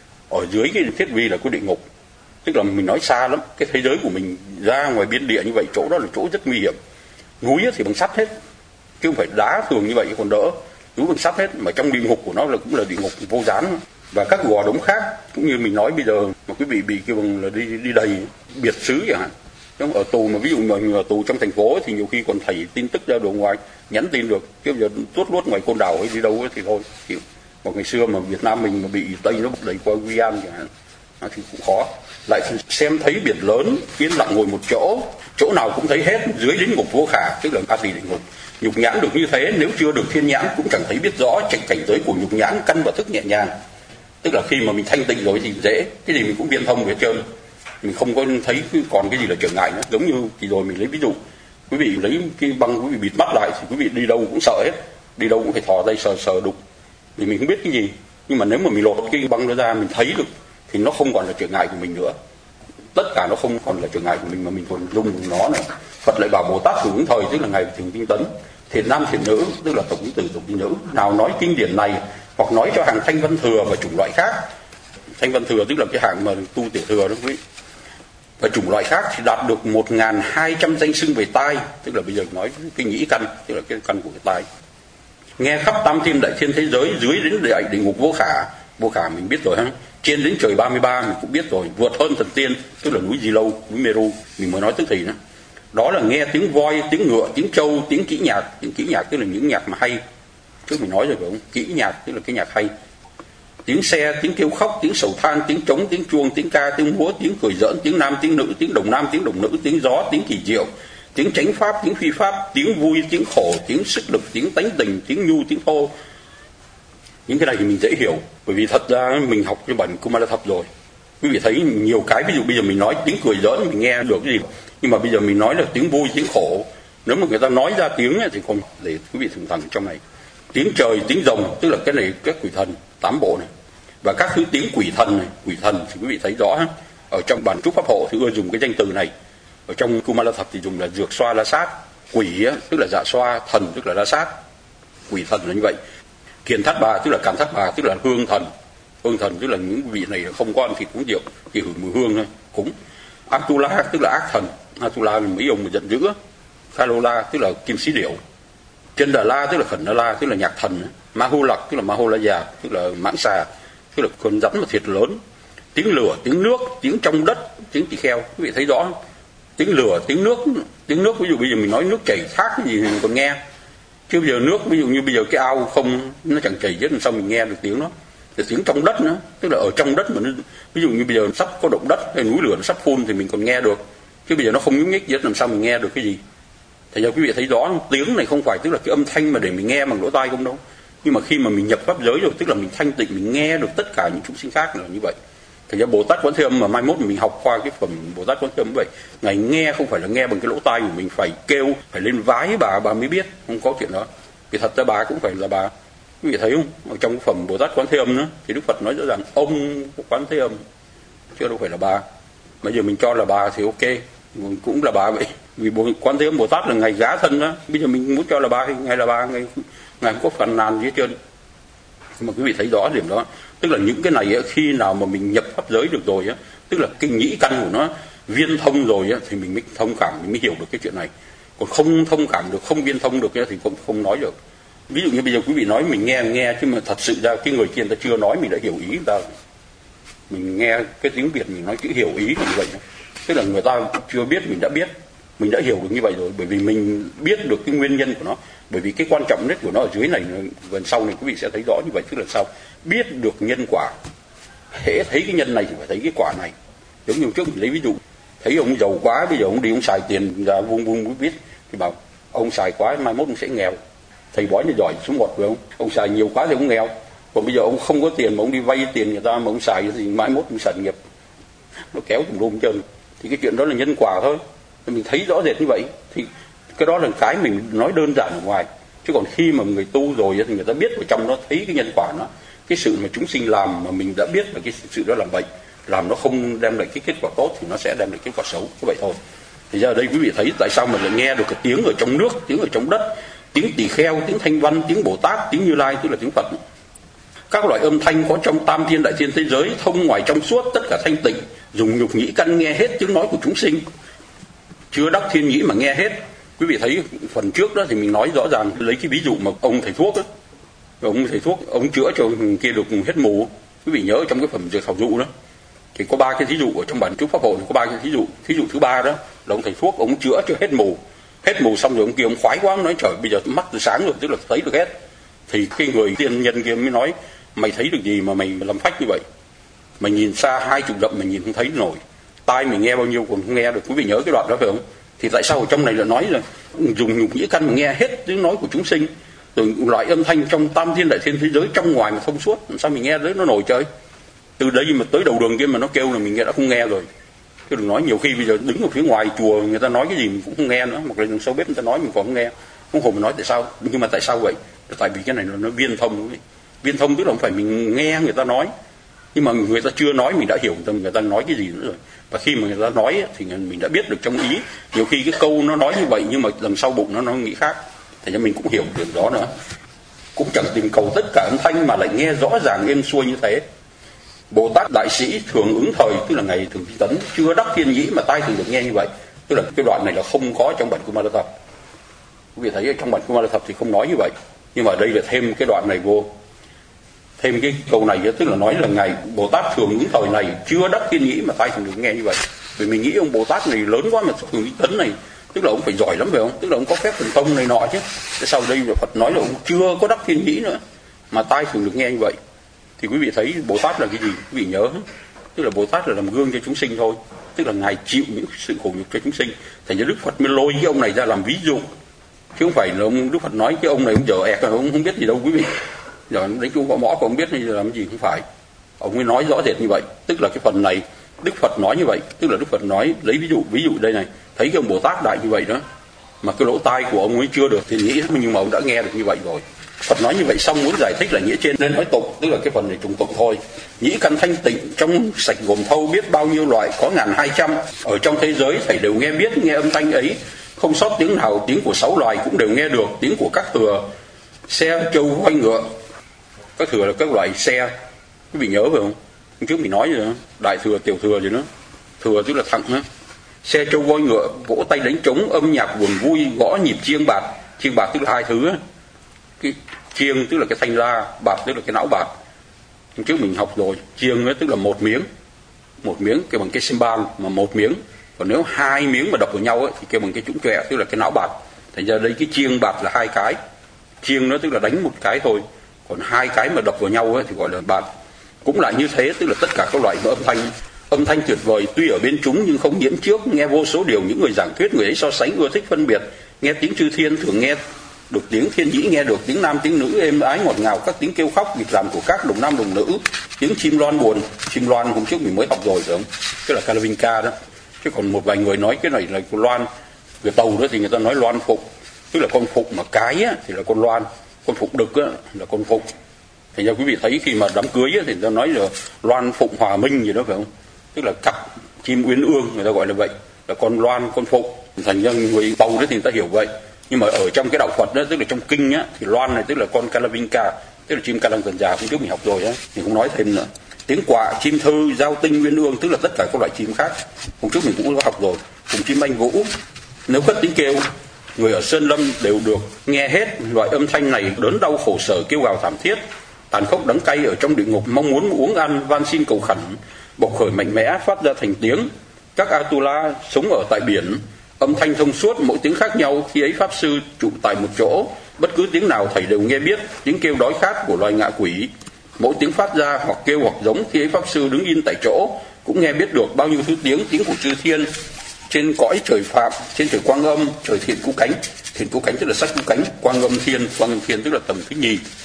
Ở dưới cái Thiết Vi là có địa ngục, tức là mình nói xa lắm, cái thế giới của mình ra ngoài biên địa như vậy, chỗ đó là chỗ rất nguy hiểm. Núi thì bằng sắt hết, chứ không phải đá thường như vậy còn đỡ, núi bằng sắt hết, mà trong địa ngục của nó là cũng là địa ngục vô gián. Và các gò đống khác cũng như mình nói bây giờ mà quý vị bị kêu bằng là đi đầy biệt xứ chẳng hạn. Trong ở tù mà ví dụ mà ở tù trong thành phố thì nhiều khi còn thầy tin tức ra đồ ngoài nhắn tin được, chứ bây giờ tuốt luốt ngoài Côn Đảo hay đi đâu ấy thì thôi chịu. Còn ngày xưa mà Việt Nam mình mà bị Tây nó đẩy qua Guyana chẳng hạn thì cũng khó. Lại xem thấy biển lớn, yên lặng ngồi một chỗ, chỗ nào cũng thấy hết, dưới đến ngục vô khả, tức là A Tỳ địa ngục. Nhục nhãn được như thế, nếu chưa được thiên nhãn cũng chẳng thấy biết rõ cảnh giới của nhục nhãn, căn và thức nhẹ nhàng. Tức là khi mà mình thanh tịnh rồi thì dễ, cái gì mình cũng viên thông hết trơn, mình không có thấy còn cái gì là trở ngại nữa. Giống như thì rồi mình lấy ví dụ, quý vị lấy cái băng quý vị bịt mắt lại thì quý vị đi đâu cũng sợ hết, đi đâu cũng phải thò tay sờ đục, vì mình không biết cái gì. Nhưng mà nếu mà mình lột cái băng đó ra mình thấy được thì nó không còn là trở ngại của mình nữa, tất cả nó không còn là trở ngại của mình mà mình còn dùng nó này. Phật lại bảo Bồ Tát hưởng thời tức là ngày thường tinh tấn, thiện nam thiện nữ tức là tổng tử tổng nữ, nào nói kinh điển này hoặc nói cho hàng thanh văn thừa và chủng loại khác. Thanh văn thừa tức là cái hạng mà tu tiểu thừa đó quý vị. Và chủng loại khác thì đạt được 1.200 danh xưng về tai, tức là bây giờ nói cái nhĩ căn, tức là cái căn của cái tai. Nghe khắp tam thiên đại thiên thế giới, dưới đến đại địa ngục vô khả mình biết rồi ha, trên đến trời 33 mình cũng biết rồi, vượt hơn thần tiên tức là núi Di Lâu, núi Meru mình mới nói tức thì nữa. Đó là nghe tiếng voi, tiếng ngựa, tiếng trâu, tiếng kỹ nhạc tức là những nhạc mà hay, trước mình nói rồi phải không? Kỹ nhạc tức là cái nhạc hay. Tiếng xe, tiếng kêu khóc, tiếng sầu than, tiếng trống, tiếng chuông, tiếng ca, tiếng múa, tiếng cười giỡn, tiếng nam, tiếng nữ, tiếng đồng nam, tiếng đồng nữ, tiếng gió, tiếng kỳ diệu, tiếng chánh pháp, tiếng phi pháp, tiếng vui, tiếng khổ, tiếng sức lực, tiếng tánh tình, tiếng nhu, tiếng thô. Những cái này thì mình dễ hiểu, bởi vì thật ra mình học cái bản Kumala Thập rồi. Quý vị thấy nhiều cái, ví dụ bây giờ mình nói tiếng cười giỡn mình nghe được cái gì, nhưng mà bây giờ mình nói là tiếng vui, tiếng khổ, nếu mà người ta nói ra tiếng thì không, để quý vị thử thẳng trong này. Tiếng trời, tiếng rồng tức là cái này các quỷ thần 8 bộ này, và các thứ tiếng quỷ thần thì quý vị thấy rõ ha. Ở trong bản Trúc Pháp Hộ thì ưa dùng cái danh từ này, ở trong Kumala Thập thì dùng là dược xoa la sát, Quỷ á, tức là dạ xoa, thần tức là la sát. Quỷ thần là như vậy. Kiền thát bà tức là càn thát bà, tức là hương thần. Hương thần tức là những vị này không có ăn thịt uống rượu, chỉ hưởng mùi hương thôi, cúng. Atula tức là ác thần. Atula là mấy ông mà giận dữ. Kalola tức là kim sĩ điểu. Chân Đà La tức là Khẩn Đà La, tức là nhạc thần. Mahulak tức là Mahulaya, tức là mãng xà, tức là con rắn mà thiệt lớn. Tiếng lửa, tiếng nước, tiếng trong đất, tiếng tỳ kheo, quý vị thấy rõ không? Tiếng lửa, tiếng nước ví dụ bây giờ mình nói nước chảy thác cái gì mình còn nghe. Chứ bây giờ nước, ví dụ như bây giờ cái ao không nó chẳng chảy hết, làm sao mình nghe được tiếng đó. Thì tiếng trong đất nữa, tức là ở trong đất mà nó, ví dụ như bây giờ sắp có động đất hay núi lửa nó sắp phun thì mình còn nghe được. Chứ bây giờ nó không nhúc nhích hết, làm sao mình nghe được cái gì. Thành ra quý vị thấy rõ không? Tiếng này không phải tức là cái âm thanh mà để mình nghe bằng lỗ tai không đâu. Nhưng mà khi mà mình nhập pháp giới rồi, tức là mình thanh tịnh, mình nghe được tất cả những chúng sinh khác là như vậy. Thành ra Bồ Tát Quán Thế Âm mà mai mốt mình học qua cái phẩm Bồ Tát Quán Thế Âm vậy, ngài nghe không phải là nghe bằng cái lỗ tai của mình, phải kêu, phải lên vái bà mới biết, không có chuyện đó. Vì thật ra bà cũng phải là bà. Quý vị thấy không? Ở trong cái phẩm Bồ Tát Quán Thế Âm đó, thì Đức Phật nói rõ ràng ông Quán Thế Âm, chứ đâu phải là bà. Bây giờ mình cho là bà thì ok, cũng là bà vậy. Vì Quán Thế Âm Bồ Tát là ngài giá thân đó. Bây giờ mình muốn cho là bà thì ngài là bà, ngài không có phàn nàn gì hết trơn. Nhưng mà quý vị thấy rõ điểm đó, tức là những cái này á, khi nào mà mình nhập pháp giới được rồi á, tức là cái nhĩ căn của nó viên thông rồi á, thì mình mới thông cảm, mình mới hiểu được cái chuyện này. Còn không thông cảm được, không viên thông được á, thì không nói được. Ví dụ như bây giờ quý vị nói mình nghe chứ mà thật sự ra cái người kia người ta chưa nói mình đã hiểu ý người ta. Mình nghe cái tiếng Việt mình nói chữ hiểu ý là như vậy đó. Tức là người ta chưa biết mình đã biết, mình đã hiểu được như vậy rồi, bởi vì mình biết được cái nguyên nhân của nó. Bởi vì cái quan trọng nhất của nó ở dưới này, gần sau này quý vị sẽ thấy rõ như vậy. Tức là sao? Biết được nhân quả. Hễ thấy cái nhân này thì phải thấy cái quả này. Giống như trước mình lấy ví dụ, thấy ông giàu quá, bây giờ ông đi ông xài tiền ra vung biết, thì bảo ông xài quá mai mốt ông sẽ nghèo. Thầy bói nó giỏi xuống một phải không? Ông xài nhiều quá thì ông nghèo. Còn bây giờ ông không có tiền mà ông đi vay tiền người ta mà ông xài thì mai mốt ông sản nghiệp nó kéo tùm lum chân. Thì cái chuyện đó là nhân quả thôi. Mình thấy rõ rệt như vậy thì cái đó là cái mình nói đơn giản ở ngoài. Chứ còn khi mà người tu rồi thì người ta biết ở trong nó thấy cái nhân quả nó, cái sự mà chúng sinh làm mà mình đã biết là cái sự đó làm bệnh, làm nó không đem lại cái kết quả tốt thì nó sẽ đem lại kết quả xấu, như vậy thôi. Thì ra ở đây quý vị thấy tại sao mà lại nghe được cái tiếng ở trong nước, tiếng ở trong đất, tiếng tỳ kheo, tiếng thanh văn, tiếng Bồ Tát, tiếng Như Lai, tức là tiếng Phật. Các loại âm thanh có trong tam thiên đại thiên thế giới, thông ngoài trong suốt, tất cả thanh tịnh, dùng nhục nhĩ căn nghe hết tiếng nói của chúng sinh, chưa đắc thiên nhĩ mà nghe hết. Quý vị thấy phần trước đó thì mình nói rõ ràng, lấy cái ví dụ mà ông thầy thuốc đó, ông thầy thuốc ông chữa cho người kia được hết mù. Quý vị nhớ trong cái phẩm Dược Thảo Dụ đó thì có 3 cái thí dụ, ở trong bản chúc pháp hội có 3 cái thí dụ. Thí dụ thứ 3 đó là ông thầy thuốc ông chữa cho hết mù xong rồi ông kia ông khoái quá, ông nói trời bây giờ mắt tôi sáng rồi, tức là thấy được hết. Thì cái người tiên nhân kia mới nói mày thấy được gì mà mày làm phách như vậy, mày nhìn xa 20 dặm mày nhìn không thấy nổi, tai mày nghe bao nhiêu còn không nghe được. Quý vị nhớ cái đoạn đó phải không? Thì tại sao ở trong này là nói là dùng nhục nhĩ căn mà nghe hết tiếng nói của chúng sinh, từ loại âm thanh trong tam thiên đại thiên thế giới trong ngoài mà thông suốt, làm sao mình nghe đấy nó nổi trời. Từ đây mà tới đầu đường kia mà nó kêu là mình nghe đã không nghe rồi. Chứ đừng nói nhiều khi bây giờ đứng ở phía ngoài chùa người ta nói cái gì mình cũng không nghe nữa, hoặc là đằng sau bếp người ta nói mình còn không nghe. Không hồn mình nói tại sao, nhưng mà tại sao vậy? Tại vì cái này nó viên thông. Viên thông tức là không phải mình nghe người ta nói, nhưng mà người ta chưa nói mình đã hiểu người ta nói cái gì nữa rồi. Và khi mà người ta nói thì mình đã biết được trong ý. Nhiều khi cái câu nó nói như vậy nhưng mà đằng sau bụng nó nghĩ khác, thì cho mình cũng hiểu được đó nữa. Cũng chẳng tìm cầu tất cả âm thanh mà lại nghe rõ ràng êm xuôi như thế. Bồ Tát đại sĩ thường ứng thời, tức là ngày thường tấn, chưa đắc thiên nhĩ mà tai thường được nghe như vậy. Tức là cái đoạn này là không có trong bản Kumara Thập. Quý vị thấy trong bản Kumara Thập thì không nói như vậy, nhưng mà ở đây là thêm cái đoạn này vô, thêm cái câu này, tức là nói là ngày Bồ Tát thường ứng thời này chưa đắc thiên nhĩ mà tai thường được nghe như vậy. Vì mình nghĩ ông Bồ Tát này lớn quá mà thường đi tấn này, tức là ông phải giỏi lắm phải không? Tức là ông có phép thần thông này nọ chứ. Thế sau đây Phật nói là ông chưa có đắc thiên nhĩ nữa mà tai thường được nghe như vậy. Thì quý vị thấy Bồ Tát là cái gì? Quý vị nhớ, tức là Bồ Tát là làm gương cho chúng sinh thôi, tức là ngài chịu những sự khổ nhục cho chúng sinh. Thành ra Đức Phật mới lôi cái ông này ra làm ví dụ, chứ không phải là ông Đức Phật nói cái ông này ông dở ẹt, ông không biết gì đâu quý vị. Giờ đánh chuông gõ mõ của ông biết hay làm gì, không phải. Ông mới nói rõ rệt như vậy, tức là cái phần này Đức Phật nói như vậy, tức là Đức Phật nói lấy ví dụ đây này, thấy cái ông Bồ Tát đại như vậy đó, mà cái lỗ tai của ông ấy chưa được thì nghĩ, nhưng mà ông đã nghe được như vậy rồi. Phật nói như vậy xong muốn giải thích là nghĩa trên nên nói tục, tức là cái phần này trùng tục thôi. Nhĩ căn thanh tịnh trong sạch gồm thâu biết bao nhiêu loại, có 1200 ở trong thế giới thầy đều nghe biết nghe âm thanh ấy. không sót tiếng nào, tiếng của 6 loài cũng đều nghe được, tiếng của các thừa, xe, trâu, voi, ngựa. Các thừa là các loại xe, quý vị nhớ phải không? Hôm trước mình nói rồi đó, đại thừa, tiểu thừa gì đó. Thừa tức là thặng á. Xe, trâu, voi, ngựa, vỗ tay đánh trống, âm nhạc buồn vui, gõ nhịp chiêng bạt. Chiêng bạt tức là 2 thứ á. Cái chiêng tức là cái thanh la, bạt tức là cái não bạt. Hôm trước mình học rồi, chiêng tức là một miếng kêu bằng cái cymbal mà một miếng. Còn nếu 2 miếng mà đập vào nhau ấy, thì kêu bằng cái trũng trọe, tức là cái não bạt. Thành ra đây cái chiêng bạt là 2 cái. Chiêng nó tức là đánh một cái thôi, còn 2 cái mà đập vào nhau ấy, thì gọi là bạt. Cũng lại như thế, tức là tất cả các loại âm thanh tuyệt vời, tuy ở bên chúng nhưng không nhiễm trước. Nghe vô số điều những người giảng thuyết, người ấy so sánh ưa thích phân biệt. Nghe tiếng chư thiên, thường nghe được tiếng thiên nhĩ, nghe được tiếng nam tiếng nữ êm ái ngọt ngào, các tiếng kêu khóc việc làm của các đồng nam đồng nữ, tiếng chim loan buồn. Chim loan hôm trước mình mới học rồi phải không? Cái là Kalavinka đó. Chứ còn một vài người nói cái này là loan. Người Tàu đó thì người ta nói loan phụng, tức là con phụng, mà cái á, thì là con loan, con phụng đực á, là con phụng. Thành ra quý vị thấy khi mà đám cưới á, thì người ta nói là loan phụng hòa minh gì đó phải không? Tức là cặp chim uyên ương, người ta gọi là vậy, là con loan, con phụng. Thành ra người Tàu đó thì người ta hiểu vậy. Nhưng mà ở trong cái đạo Phật đó, tức là trong kinh á, thì loan này tức là con Kalavinka, tức là chim Kalankanja, hôm trước mình học rồi á, thì không nói thêm nữa. Tiếng quạ, chim thư, giao tinh, uyên ương, tức là tất cả các loại chim khác, hôm trước mình cũng có học rồi. Cùng chim anh vũ, nếu cất tiếng kêu, người ở sơn lâm đều được nghe hết loại âm thanh này. Đớn đau khổ sở, kêu gào thảm thiết, tàn khốc đắng cay ở trong địa ngục, mong muốn uống ăn, van xin cầu khẩn, bộc khởi mạnh mẽ phát ra thành tiếng. Các Atula sống ở tại biển, âm thanh thông suốt, mỗi tiếng khác nhau. Khi ấy pháp sư trụ tại một chỗ, bất cứ tiếng nào thầy đều nghe biết. Tiếng kêu đói khát của loài ngạ quỷ, mỗi tiếng phát ra hoặc kêu hoặc giống. Khi ấy pháp sư đứng yên tại chỗ cũng nghe biết được bao nhiêu thứ tiếng. Tiếng của chư thiên trên cõi trời phạm, trên trời quang âm, trời thiện cứu cánh. Thiện cứu cánh tức là sách cứu cánh. Quang âm thiên tức là tầng thứ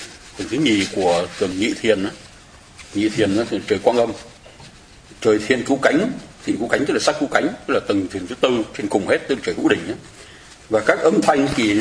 nhì của tầng nhị thiền đó. Nhị thiền đó thì trời quang âm. Trời thiên cứu cánh, thiện cứu cánh tức là sắc cứu cánh, tức là tầng thiền thứ 4 trên cùng hết, tức là trời hữu đỉnh đó. Và các âm thanh kỳ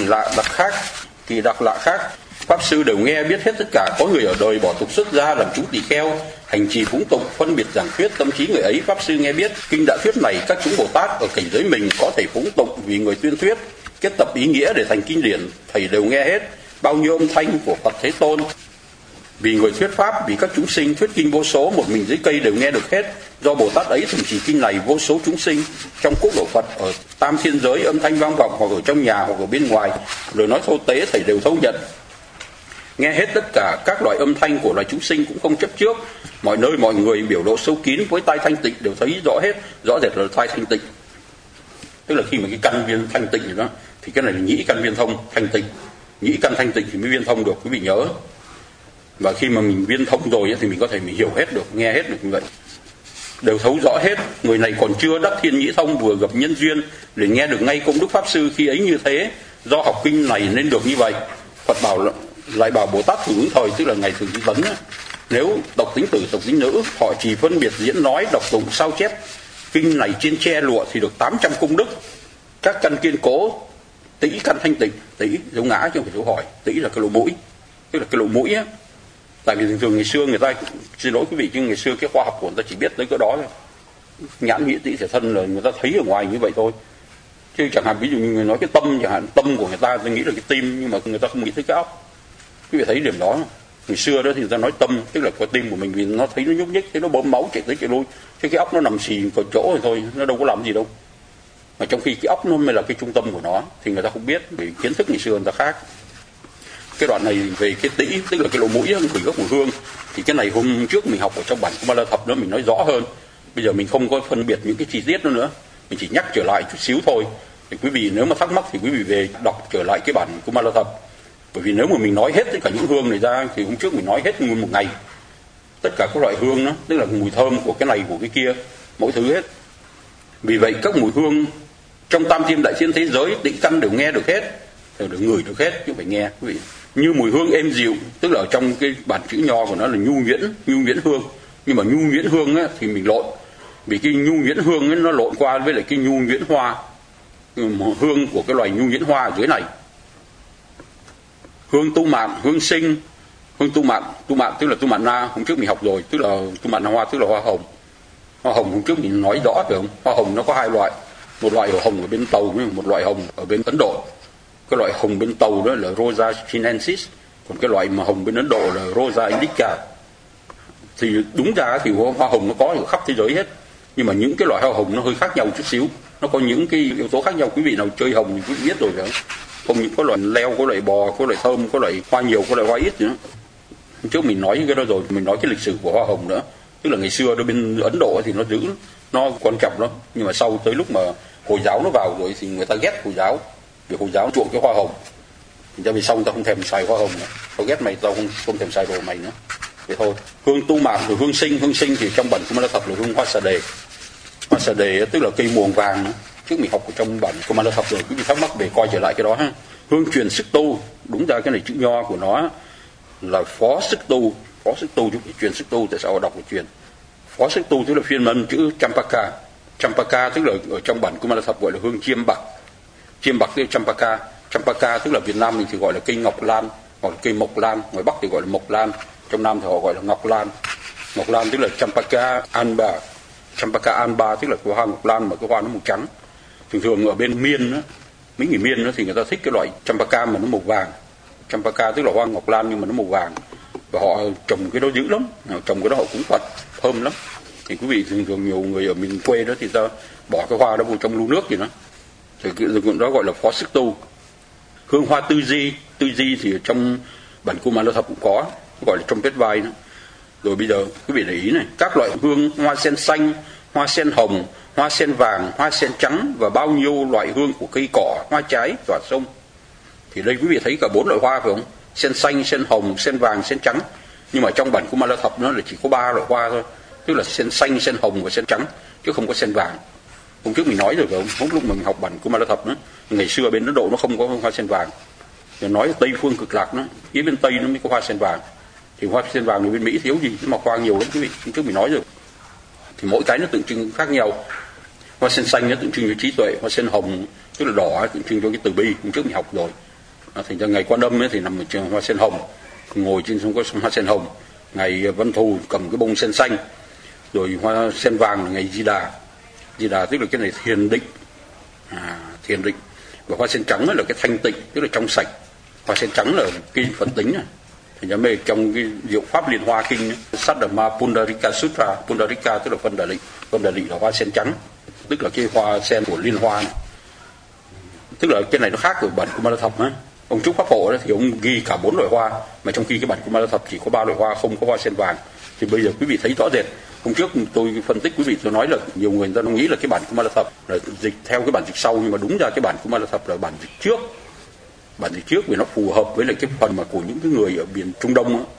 đặc lạ khác, pháp sư đều nghe biết hết tất cả. Có người ở đời bỏ tục xuất gia làm chú tỳ kheo, hành trì phúng tục, phân biệt giảng thuyết, tâm trí người ấy pháp sư nghe biết. Kinh đã thuyết này, các chúng Bồ Tát ở cảnh giới mình có thể phúng tụng vì người tuyên thuyết, kết tập ý nghĩa để thành kinh điển, thầy đều nghe hết. Bao nhiêu âm thanh của Phật Thế Tôn vì người thuyết pháp, vì các chúng sinh thuyết kinh vô số, một mình dưới cây đều nghe được hết. Do Bồ Tát ấy thường trì kinh này, vô số chúng sinh trong quốc độ Phật ở tam thiên giới âm thanh vang vọng, hoặc ở trong nhà hoặc ở bên ngoài, lời nói thô tế thầy đều thấu nhận. Nghe hết tất cả các loại âm thanh của loài chúng sinh cũng không chấp trước. Mọi nơi mọi người biểu lộ sâu kín, với tai thanh tịnh đều thấy rõ hết, rõ rệt là tai thanh tịnh. Tức là khi mà cái căn viên thanh tịnh rồi đó, thì cái này là nhĩ căn viên thông thanh tịnh. Nhĩ căn thanh tịnh thì mới viên thông được, quý vị nhớ. Và khi mà mình viên thông rồi thì mình có thể mình hiểu hết được, nghe hết được như vậy, đều thấu rõ hết. Người này còn chưa đắc thiên nhĩ thông, vừa gặp nhân duyên để nghe được ngay công đức pháp sư khi ấy như thế. Do học kinh này nên được như vậy. Phật lại bảo Bồ Tát thường ứng thời, tức là ngày thường tư vấn. Nếu độc tính tử, độc tính nữ, họ chỉ phân biệt diễn nói, đọc tụng, sao chép kinh này trên tre lụa thì được 800 công đức. Các căn kiên cố, tĩ căn thanh tịnh, tĩ dấu ngã chứ không phải dấu hỏi, tĩ là cái lỗ mũi, tức là cái lỗ mũi á. Tại vì thường ngày xưa người ta, xin lỗi quý vị, nhưng ngày xưa cái khoa học của người ta chỉ biết tới cái đó thôi. Nhãn nghĩa tĩ thể thân là người ta thấy ở ngoài như vậy thôi. Chứ chẳng hạn ví dụ như người nói cái tâm, chẳng hạn tâm của người ta nghĩ là cái tim, nhưng mà người ta không nghĩ tới cái óc. Quý vị thấy điểm đó. Ngày xưa đó thì người ta nói tâm, tức là cái tim của mình, vì nó thấy nó nhúc nhích, thấy nó bơm máu chạy tới chạy lui. Chứ cái óc nó nằm xì vào chỗ rồi thôi, nó đâu có làm gì đâu. Mà trong khi cái óc nó mới là cái trung tâm của nó, thì người ta không biết, vì kiến thức ngày xưa người ta khác. Cái đoạn này về cái tĩ, tức là cái lỗ mũi, khởi gốc mùi hương, thì cái này hôm trước mình học ở trong bản Kumala Thập đó, mình nói rõ hơn. Bây giờ mình không có phân biệt những cái chi tiết nữa, mình chỉ nhắc trở lại chút xíu thôi. Thì quý vị nếu mà thắc mắc thì quý vị về đọc trở lại cái bản Kumala Thập. Bởi vì nếu mà mình nói hết tất cả những hương này ra thì hôm trước mình nói hết nguyên một ngày. Tất cả các loại hương đó, tức là mùi thơm của cái này của cái kia, mỗi thứ hết. Vì vậy các mùi hương trong tam thiên đại thiên thế giới, tĩnh căn đều nghe được hết, đều được ngửi được hết, chứ không phải nghe quý vị. Như mùi hương êm dịu, tức là ở trong cái bản chữ nho của nó là nhu nhuyễn hương. Nhưng mà nhu nhuyễn hương á, thì mình lộn, vì cái nhu nhuyễn hương ấy, nó lộn qua với lại cái nhu nhuyễn hoa, hương của cái loài nhu nhuyễn hoa ở dưới này. Hương tu mạn, hương sinh, hương tu mạn tức là tu mạn na, hôm trước mình học rồi, tức là tu mạn na hoa, tức là hoa hồng. Hoa hồng hôm trước mình nói rõ phải không? Hoa hồng nó có 2 loại, một loại hồng ở bên Tàu, một loại hồng ở bên Ấn Độ. Cái loại hồng bên Tàu đó là Rosa chinensis, còn cái loại mà hồng bên Ấn Độ là Rosa indica. Thì đúng ra thì hoa hồng nó có ở khắp thế giới hết, nhưng mà những cái loại hoa hồng nó hơi khác nhau chút xíu, nó có những cái yếu tố khác nhau. Quý vị nào chơi hồng thì quý vị biết rồi đó. Không những có loại leo, có loại bò, có loại thơm, có loại hoa nhiều, có loại hoa ít nữa. Trước mình nói cái đó rồi, mình nói cái lịch sử của hoa hồng nữa. Tức là ngày xưa ở bên Ấn Độ thì nó giữ, nó quan trọng lắm, nhưng mà sau tới lúc mà Hồi giáo nó vào rồi thì người ta ghét Hồi giáo, vì Hồi giáo chuộng cái hoa hồng. Thì ra vì sau người ta không thèm xài hoa hồng nữa, tao ghét mày, tao không thèm xài đồ mày nữa. Vậy thôi. Hương tu mạn rồi hương sinh thì trong bản Kumala Thập là hương hoa xà đề. Hoa xà đề tức là cây muồng vàng nữa. Trước mình học ở trong bản Kumala Thập rồi, quý vị thắc mắc về coi trở lại cái đó ha. Hương truyền sức tu, đúng ra cái này chữ nho của nó là phó sức tu chứ truyền sức tu, tại sao đọc là truyền phó sức tu, tức là phiên âm chữ Champaka tức là ở trong bản Kumala Thập gọi là hương chiêm bạc tức là Champaka tức là Việt Nam mình thì gọi là cây ngọc lan hoặc là cây mộc lan, ngoài Bắc thì gọi là mộc lan, trong Nam thì họ gọi là ngọc lan tức là Champaka anba tức là cái hoa ngọc lan mà cái hoa nó màu trắng. Thường ở bên Miên đó, mấy người Miên đó thì người ta thích cái loại Champaka mà nó màu vàng. Champaka tức là hoa ngọc lan nhưng mà nó màu vàng, và họ trồng cái đó dữ lắm, trồng cái đó họ cúng Phật thơm lắm. Thì quý vị thường nhiều người ở miền quê đó thì ta bỏ cái hoa đó vào trong lu nước gì đó, thì cái đó gọi là phó sức tu. Hương hoa tư di thì ở trong bản Kumala Thập cũng có, gọi là trumpet vai đó. Rồi bây giờ quý vị để ý này, các loại hương hoa sen xanh, hoa sen hồng, hoa sen vàng, hoa sen trắng và bao nhiêu loại hương của cây cỏ, hoa trái, tỏa sông. Thì đây quý vị thấy cả 4 loại hoa phải không? Sen xanh, sen hồng, sen vàng, sen trắng. Nhưng mà trong bản Kumala Thập nó là chỉ có 3 loại hoa thôi, tức là sen xanh, sen hồng và sen trắng, chứ không có sen vàng. Hôm trước mình nói rồi phải không? Lúc mình học bản Kumala Thập đó, ngày xưa bên Ấn Độ nó không có hoa sen vàng. Rồi nói ở Tây phương cực lạc đó, phía bên Tây nó mới có hoa sen vàng. Thì hoa sen vàng thì bên Mỹ thiếu gì, nhưng mà hoa nhiều lắm quý vị. Hôm trước mình nói rồi. Thì mỗi cái nó tượng trưng khác nhau. Hoa sen xanh nó tượng trưng cho trí tuệ, hoa sen hồng tức là đỏ tượng trưng cho cái từ bi. Hôm trước mình học rồi. Thành ra ngày Quan Âm ấy thì nằm ở trên hoa sen hồng, ngồi trên sông có hoa sen hồng. Ngày Văn Thù cầm cái bông sen xanh. Rồi hoa sen vàng là ngày Di Đà tức là cái này thiền định. Và hoa sen trắng là cái thanh tịnh, tức là trong sạch. Hoa sen trắng là cái Phật tính này. Thì nhớ mê trong cái diệu pháp Liên Hoa kinh Saddharma Pundarika Sutra, Pundarika tức là phân đà lị là hoa sen trắng, tức là cái hoa sen của Liên Hoa này. Tức là cái này nó khác ở bản Kumala Thập á. Ông Trúc Pháp Hộ thì ông ghi cả 4 loại hoa, mà trong khi cái bản Kumala Thập chỉ có 3 loại hoa, không có hoa sen vàng. Thì bây giờ quý vị thấy rõ rệt. Hôm trước tôi phân tích quý vị, tôi nói là nhiều người ta nghĩ là cái bản Kumala Thập là dịch theo cái bản dịch sau, nhưng mà đúng ra cái bản Kumala Thập là bản dịch trước. Bản dịch trước vì nó phù hợp với lại cái phần mà của những cái người ở miền Trung Đông đó.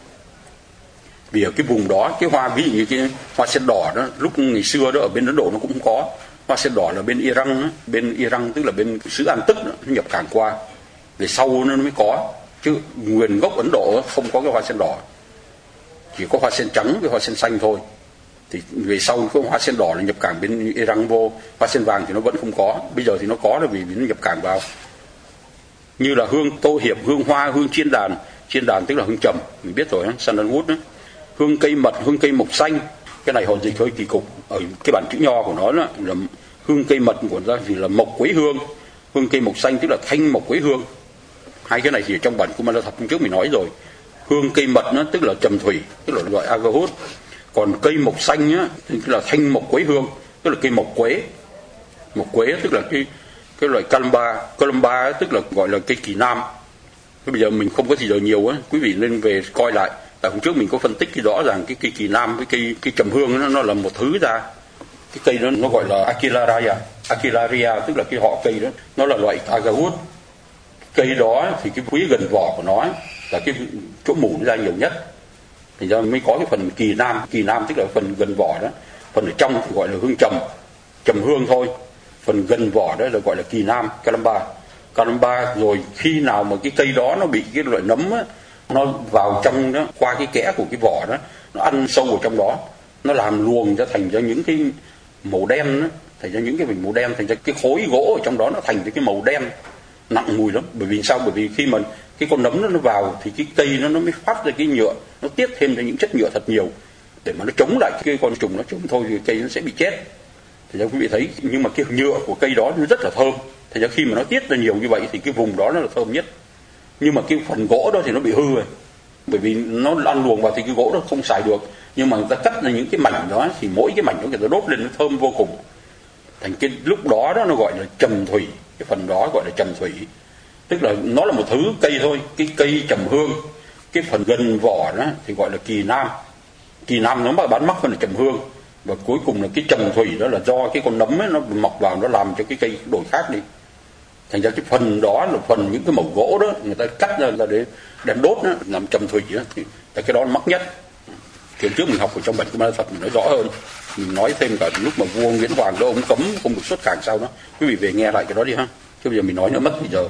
Vì ở cái vùng đó cái hoa, ví dụ như cái hoa sen đỏ đó, lúc ngày xưa đó ở bên Ấn Độ nó cũng không có. Hoa sen đỏ là bên Iran tức là bên xứ An Tức đó, nó nhập cảng qua, về sau nó mới có, chứ nguyên gốc Ấn Độ không có cái hoa sen đỏ, chỉ có hoa sen trắng với hoa sen xanh thôi. Thì về sau cái hoa sen đỏ là nhập cảng bên Iran vô, hoa sen vàng thì nó vẫn không có. Bây giờ thì nó có là vì nó nhập cảng vào. Như là hương tô hiệp, hương hoa, hương chiên đàn tức là hương trầm, mình biết rồi, sandalwood đó. Hương cây mật, hương cây mộc xanh, cái này họ dịch hơi kỳ cục, ở cái bản chữ nho của nó là hương cây mật của nó thì là mộc quế hương, hương cây mộc xanh tức là thanh mộc quế hương. Hai cái này thì trong bản Kumala Thập trước mình nói rồi. Hương cây mật nó tức là trầm thủy, tức là loại agahut. Còn cây mộc xanh á thì là thanh mộc quế hương, tức là cây mộc quế. Mộc quế tức là cái loại Columba tức là gọi là cây kỳ nam. Bây giờ mình không có thời giờ nhiều á, quý vị nên về coi lại. Tại hôm trước mình có phân tích cái rõ ràng cái cây kỳ nam với cây trầm hương nó là một thứ ra. Cái cây đó nó gọi là Aquilaria tức là cái họ cây đó, nó là loại agahut. Cây đó thì cái quý gần vỏ của nó là cái chỗ mủ nó ra nhiều nhất, thì ra mới có cái phần kỳ nam tức là phần gần vỏ đó. Phần ở trong thì gọi là hương trầm hương thôi. Phần gần vỏ đó là gọi là kỳ nam, Kalamba. Rồi khi nào mà cái cây đó nó bị cái loại nấm á, nó vào trong đó, qua cái kẽ của cái vỏ đó, nó ăn sâu vào trong đó, nó làm luồng ra thành ra những cái màu đen đó, thành ra những cái màu đen, thành ra cái khối gỗ ở trong đó nó thành cái màu đen nặng mùi lắm. Bởi vì sao? Bởi vì khi mà cái con nấm nó vào thì cái cây nó mới phát ra cái nhựa, nó tiết thêm ra những chất nhựa thật nhiều để mà nó chống lại cái con trùng nó, chống thôi thì cây nó sẽ bị chết. Thì cho quý vị thấy, nhưng mà cái nhựa của cây đó nó rất là thơm. Thì khi mà nó tiết ra nhiều như vậy thì cái vùng đó nó là thơm nhất. Nhưng mà cái phần gỗ đó thì nó bị hư rồi, bởi vì nó ăn luồng vào thì cái gỗ đó không xài được. Nhưng mà người ta cắt ra những cái mảnh đó thì mỗi cái mảnh đó người ta đốt lên nó thơm vô cùng. Thành cái lúc đó nó gọi là trầm thủy, cái phần đó gọi là trầm thủy, tức là nó là một thứ cây thôi, cái cây trầm hương. Cái phần gần vỏ đó thì gọi là kỳ nam. Kỳ nam nó bán mắc hơn là trầm hương. Và cuối cùng là cái trầm thủy, đó là do cái con nấm ấy nó mọc vào, nó làm cho cái cây đổi khác đi. Thành ra cái phần đó là phần những cái mẩu gỗ đó người ta cắt ra là để đem đốt đó, làm trầm thủy đó, thì cái đó là mắc nhất. Thì trước mình học ở trong bản Kinh Ma Thật mình nói rõ hơn, mình nói thêm cả lúc mà vua Nguyễn Hoàng đó ông cấm không được xuất cảng sau đó, quý vị về nghe lại cái đó đi ha, chứ bây giờ mình nói nó mất thì giờ.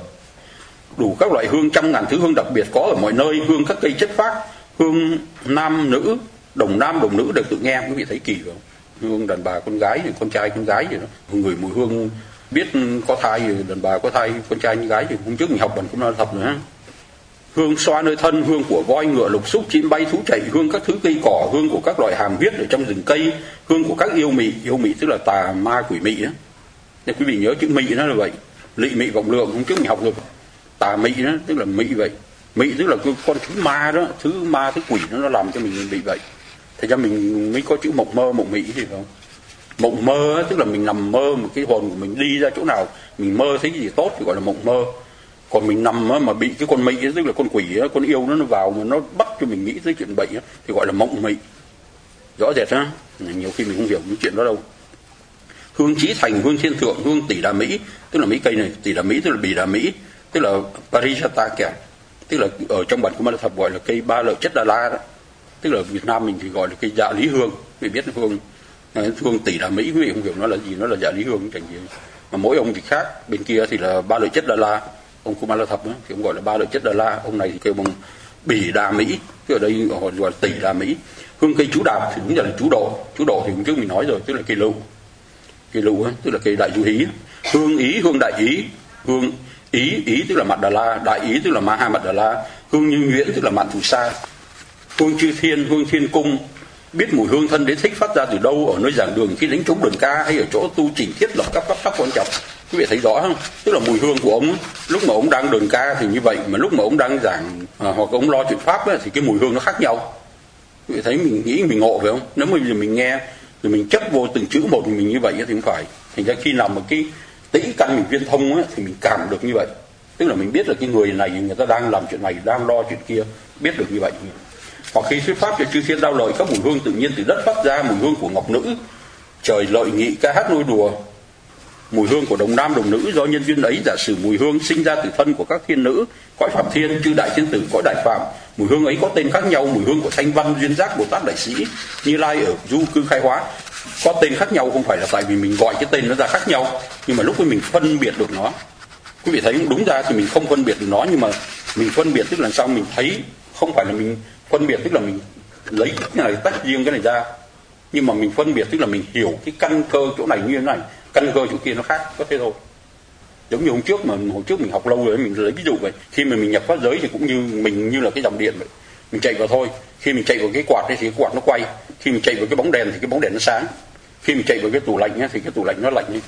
Đủ các loại hương, trăm ngàn thứ hương đặc biệt có ở mọi nơi, hương các cây chất phác, hương nam nữ, đồng nam đồng nữ đều tự nghe, quý vị thấy kỳ không? Hương đàn bà con gái, con trai con gái gì đó, người mùi hương biết có thai, đàn bà có thai, con trai con gái thì hôm trước mình học bản Kinh Ma Thật nữa. Hương xoa nơi thân, hương của voi ngựa lục xúc chim bay thú chạy, hương các thứ cây cỏ, hương của các loại hàm huyết ở trong rừng cây, hương của các yêu mị tức là tà ma quỷ mị đó. Nên quý vị nhớ chữ mị nó là vậy, lị mị vọng lượng, hôm trước mình học rồi. Tà mị đó tức là mị vậy, mị tức là con thứ ma đó, thứ ma thứ quỷ nó làm cho mình bị vậy. Thế ra mình mới có chữ mộng mơ mộng mị thì không. Mộng mơ tức là mình nằm mơ một cái hồn của mình đi ra chỗ nào mình mơ thấy cái gì tốt thì gọi là mộng mơ. Còn mình nằm mà bị cái con mị tức là con quỷ con yêu nó vào mà nó bắt cho mình nghĩ tới chuyện bệnh thì gọi là mộng mị. Rõ rệt ha, nhiều khi mình không hiểu những chuyện đó đâu. Hương chí thành, hương thiên thượng, hương tỷ đà mỹ, tức là mấy cây này, tỷ đà mỹ tức là bì đà mỹ, tức là parijata kẻ, tức là ở trong bản Kinh Ma Thật gọi là cây ba lợi chất Đà La đó. Tức là Việt Nam mình thì gọi là cây dạ lý hương, quý vị biết hương tỷ đà mỹ, quý vị không hiểu nó là gì, nó là dạ lý hương chẳng gì. Mà mỗi ông thì khác, bên kia thì là ba lợi chất Đà La, ông Kinh Ma Thật thì ông gọi là ba lợi chất Đà La, ông này thì kêu bằng bỉ đà mỹ, tức ở đây họ gọi là tỷ đà mỹ. Hương cây chú đạp thì đúng là chú độ thì hôm trước mình nói rồi, tức là cây lựu tức là cây đại du hí. Hương ý, hương đại ý, hương ý tức là mặt Đà La, đại ý tức là ma ha mặt Đà La. Hương như nhuyễn tức là mạn thù sa. Hương chư thiên, hương thiên cung, biết mùi hương thân đế thích phát ra từ đâu, ở nơi giảng đường khi đánh trống đờn ca hay ở chỗ tu chỉnh thiết lập các quan trọng. Quý vị thấy rõ không? Tức là mùi hương của ông lúc mà ông đang đờn ca thì như vậy, mà lúc mà ông đang giảng hoặc ông lo chuyện pháp ấy, thì cái mùi hương nó khác nhau. Quý vị thấy mình nghĩ mình ngộ phải không? Nếu mà mình nghe rồi mình chấp vô từng chữ một mình như vậy thì không phải. Thành ra khi nào mà cái tĩnh căn mình viên thông ấy, thì mình cảm được như vậy. Tức là mình biết là cái người này người ta đang làm chuyện này, đang lo chuyện kia, biết được như vậy. Hoặc khi thuyết pháp cho chư thiên đao lợi, các mùi hương tự nhiên từ đất phát ra, mùi hương của ngọc nữ, trời lợi nghị ca hát nôi đùa. Mùi hương của đồng nam đồng nữ do nhân duyên ấy giả sử mùi hương sinh ra từ thân của các thiên nữ, cõi phạm thiên, chư đại thiên tử, cõi đại phạm. Mùi hương ấy có tên khác nhau, mùi hương của Thanh Văn, Duyên Giác, Bồ Tát Đại Sĩ, Như Lai ở du cư khai hóa. Có tên khác nhau không phải là tại vì mình gọi cái tên nó ra khác nhau, nhưng mà lúc mà mình phân biệt được nó. Quý vị thấy đúng ra thì mình không phân biệt được nó, nhưng mà mình phân biệt tức là sao mình thấy, không phải là mình phân biệt tức là mình lấy cái này tách riêng cái này ra, nhưng mà mình phân biệt tức là mình hiểu cái căn cơ chỗ này như thế này, căn cơ chỗ kia nó khác, có thế thôi. Giống như hồi trước mình học lâu rồi, mình lấy ví dụ vậy, khi mà mình nhập pháp giới thì cũng như mình như là cái dòng điện vậy, mình chạy vào thôi, khi mình chạy vào cái quạt thì cái quạt nó quay, khi mình chạy vào cái bóng đèn thì cái bóng đèn nó sáng, khi mình chạy vào cái tủ lạnh thì cái tủ lạnh nó lạnh đi.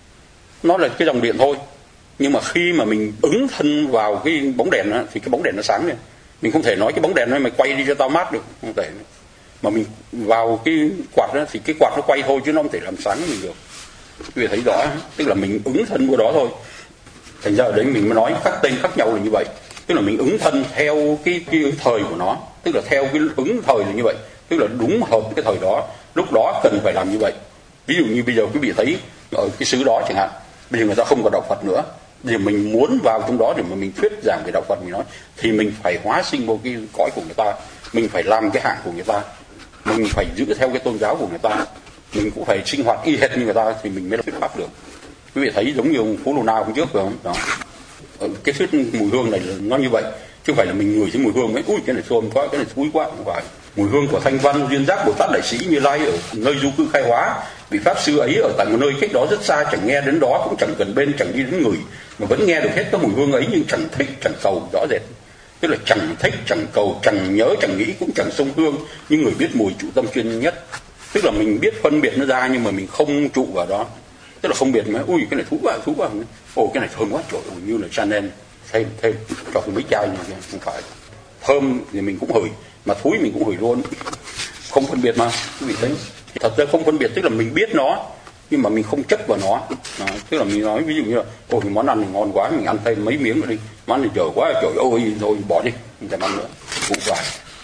Nó là cái dòng điện thôi, nhưng mà khi mà mình ứng thân vào cái bóng đèn thì cái bóng đèn nó sáng lên. Mình không thể nói cái bóng đèn này mày quay đi cho tao mát được, không thể. Mà mình vào cái quạt đó thì cái quạt nó quay thôi chứ nó không thể làm sáng mình được. Quý vị thấy rõ, tức là mình ứng thân vào đó thôi. Thành ra ở đấy mình mới nói các tên khác nhau là như vậy. Tức là mình ứng thân theo cái thời của nó, tức là theo cái ứng thời là như vậy, tức là đúng hợp cái thời đó, lúc đó cần phải làm như vậy. Ví dụ như bây giờ quý vị thấy ở cái xứ đó chẳng hạn, bây giờ người ta không có đạo Phật nữa, bây giờ mình muốn vào trong đó để mà mình thuyết giảng về đạo Phật, mình nói thì mình phải hóa sinh vô cái cõi của người ta, mình phải làm cái hạng của người ta, mình phải giữ theo cái tôn giáo của người ta, mình cũng phải sinh hoạt y hệt như người ta thì mình mới thuyết pháp được. Quý vị thấy giống như ông Phú Lô Na hôm trước phải không? Đó. Cái thuyết mùi hương này là nó như vậy, chứ không phải là mình ngửi thấy mùi hương ấy, ui cái này thơm quá, cái này thúi quá, không phải. Mùi hương của Thanh Văn, Duyên Giác, Bồ Tát Đại Sĩ, Như Lai ở nơi du cư khai hóa, vị pháp sư ấy ở tại một nơi cách đó rất xa, chẳng nghe đến đó cũng chẳng gần bên, chẳng đi đến người, mà vẫn nghe được hết các mùi hương ấy, nhưng chẳng thích chẳng cầu, rõ rệt. Tức là chẳng thích chẳng cầu, chẳng nhớ chẳng nghĩ, cũng chẳng xông hương, nhưng người biết mùi chủ tâm chuyên nhất. Tức là mình biết phân biệt nó ra nhưng mà mình không trụ vào đó. Tức là không biết mà ui cái này thú quá, ồ cái này thơm quá, trời ơi, như là Chanel, thêm cho mấy chai này không phải. Thơm thì mình cũng hửi, mà thúi mình cũng hửi luôn. Không phân biệt mà, quý vị thấy. Thật ra không phân biệt tức là mình biết nó nhưng mà mình không chấp vào nó. Tức là mình nói ví dụ như là ôi món ăn này ngon quá, mình ăn thêm mấy miếng nữa đi, món này dở quá, trời ơi rồi bỏ đi, mình thèm ăn nữa, cũng phải.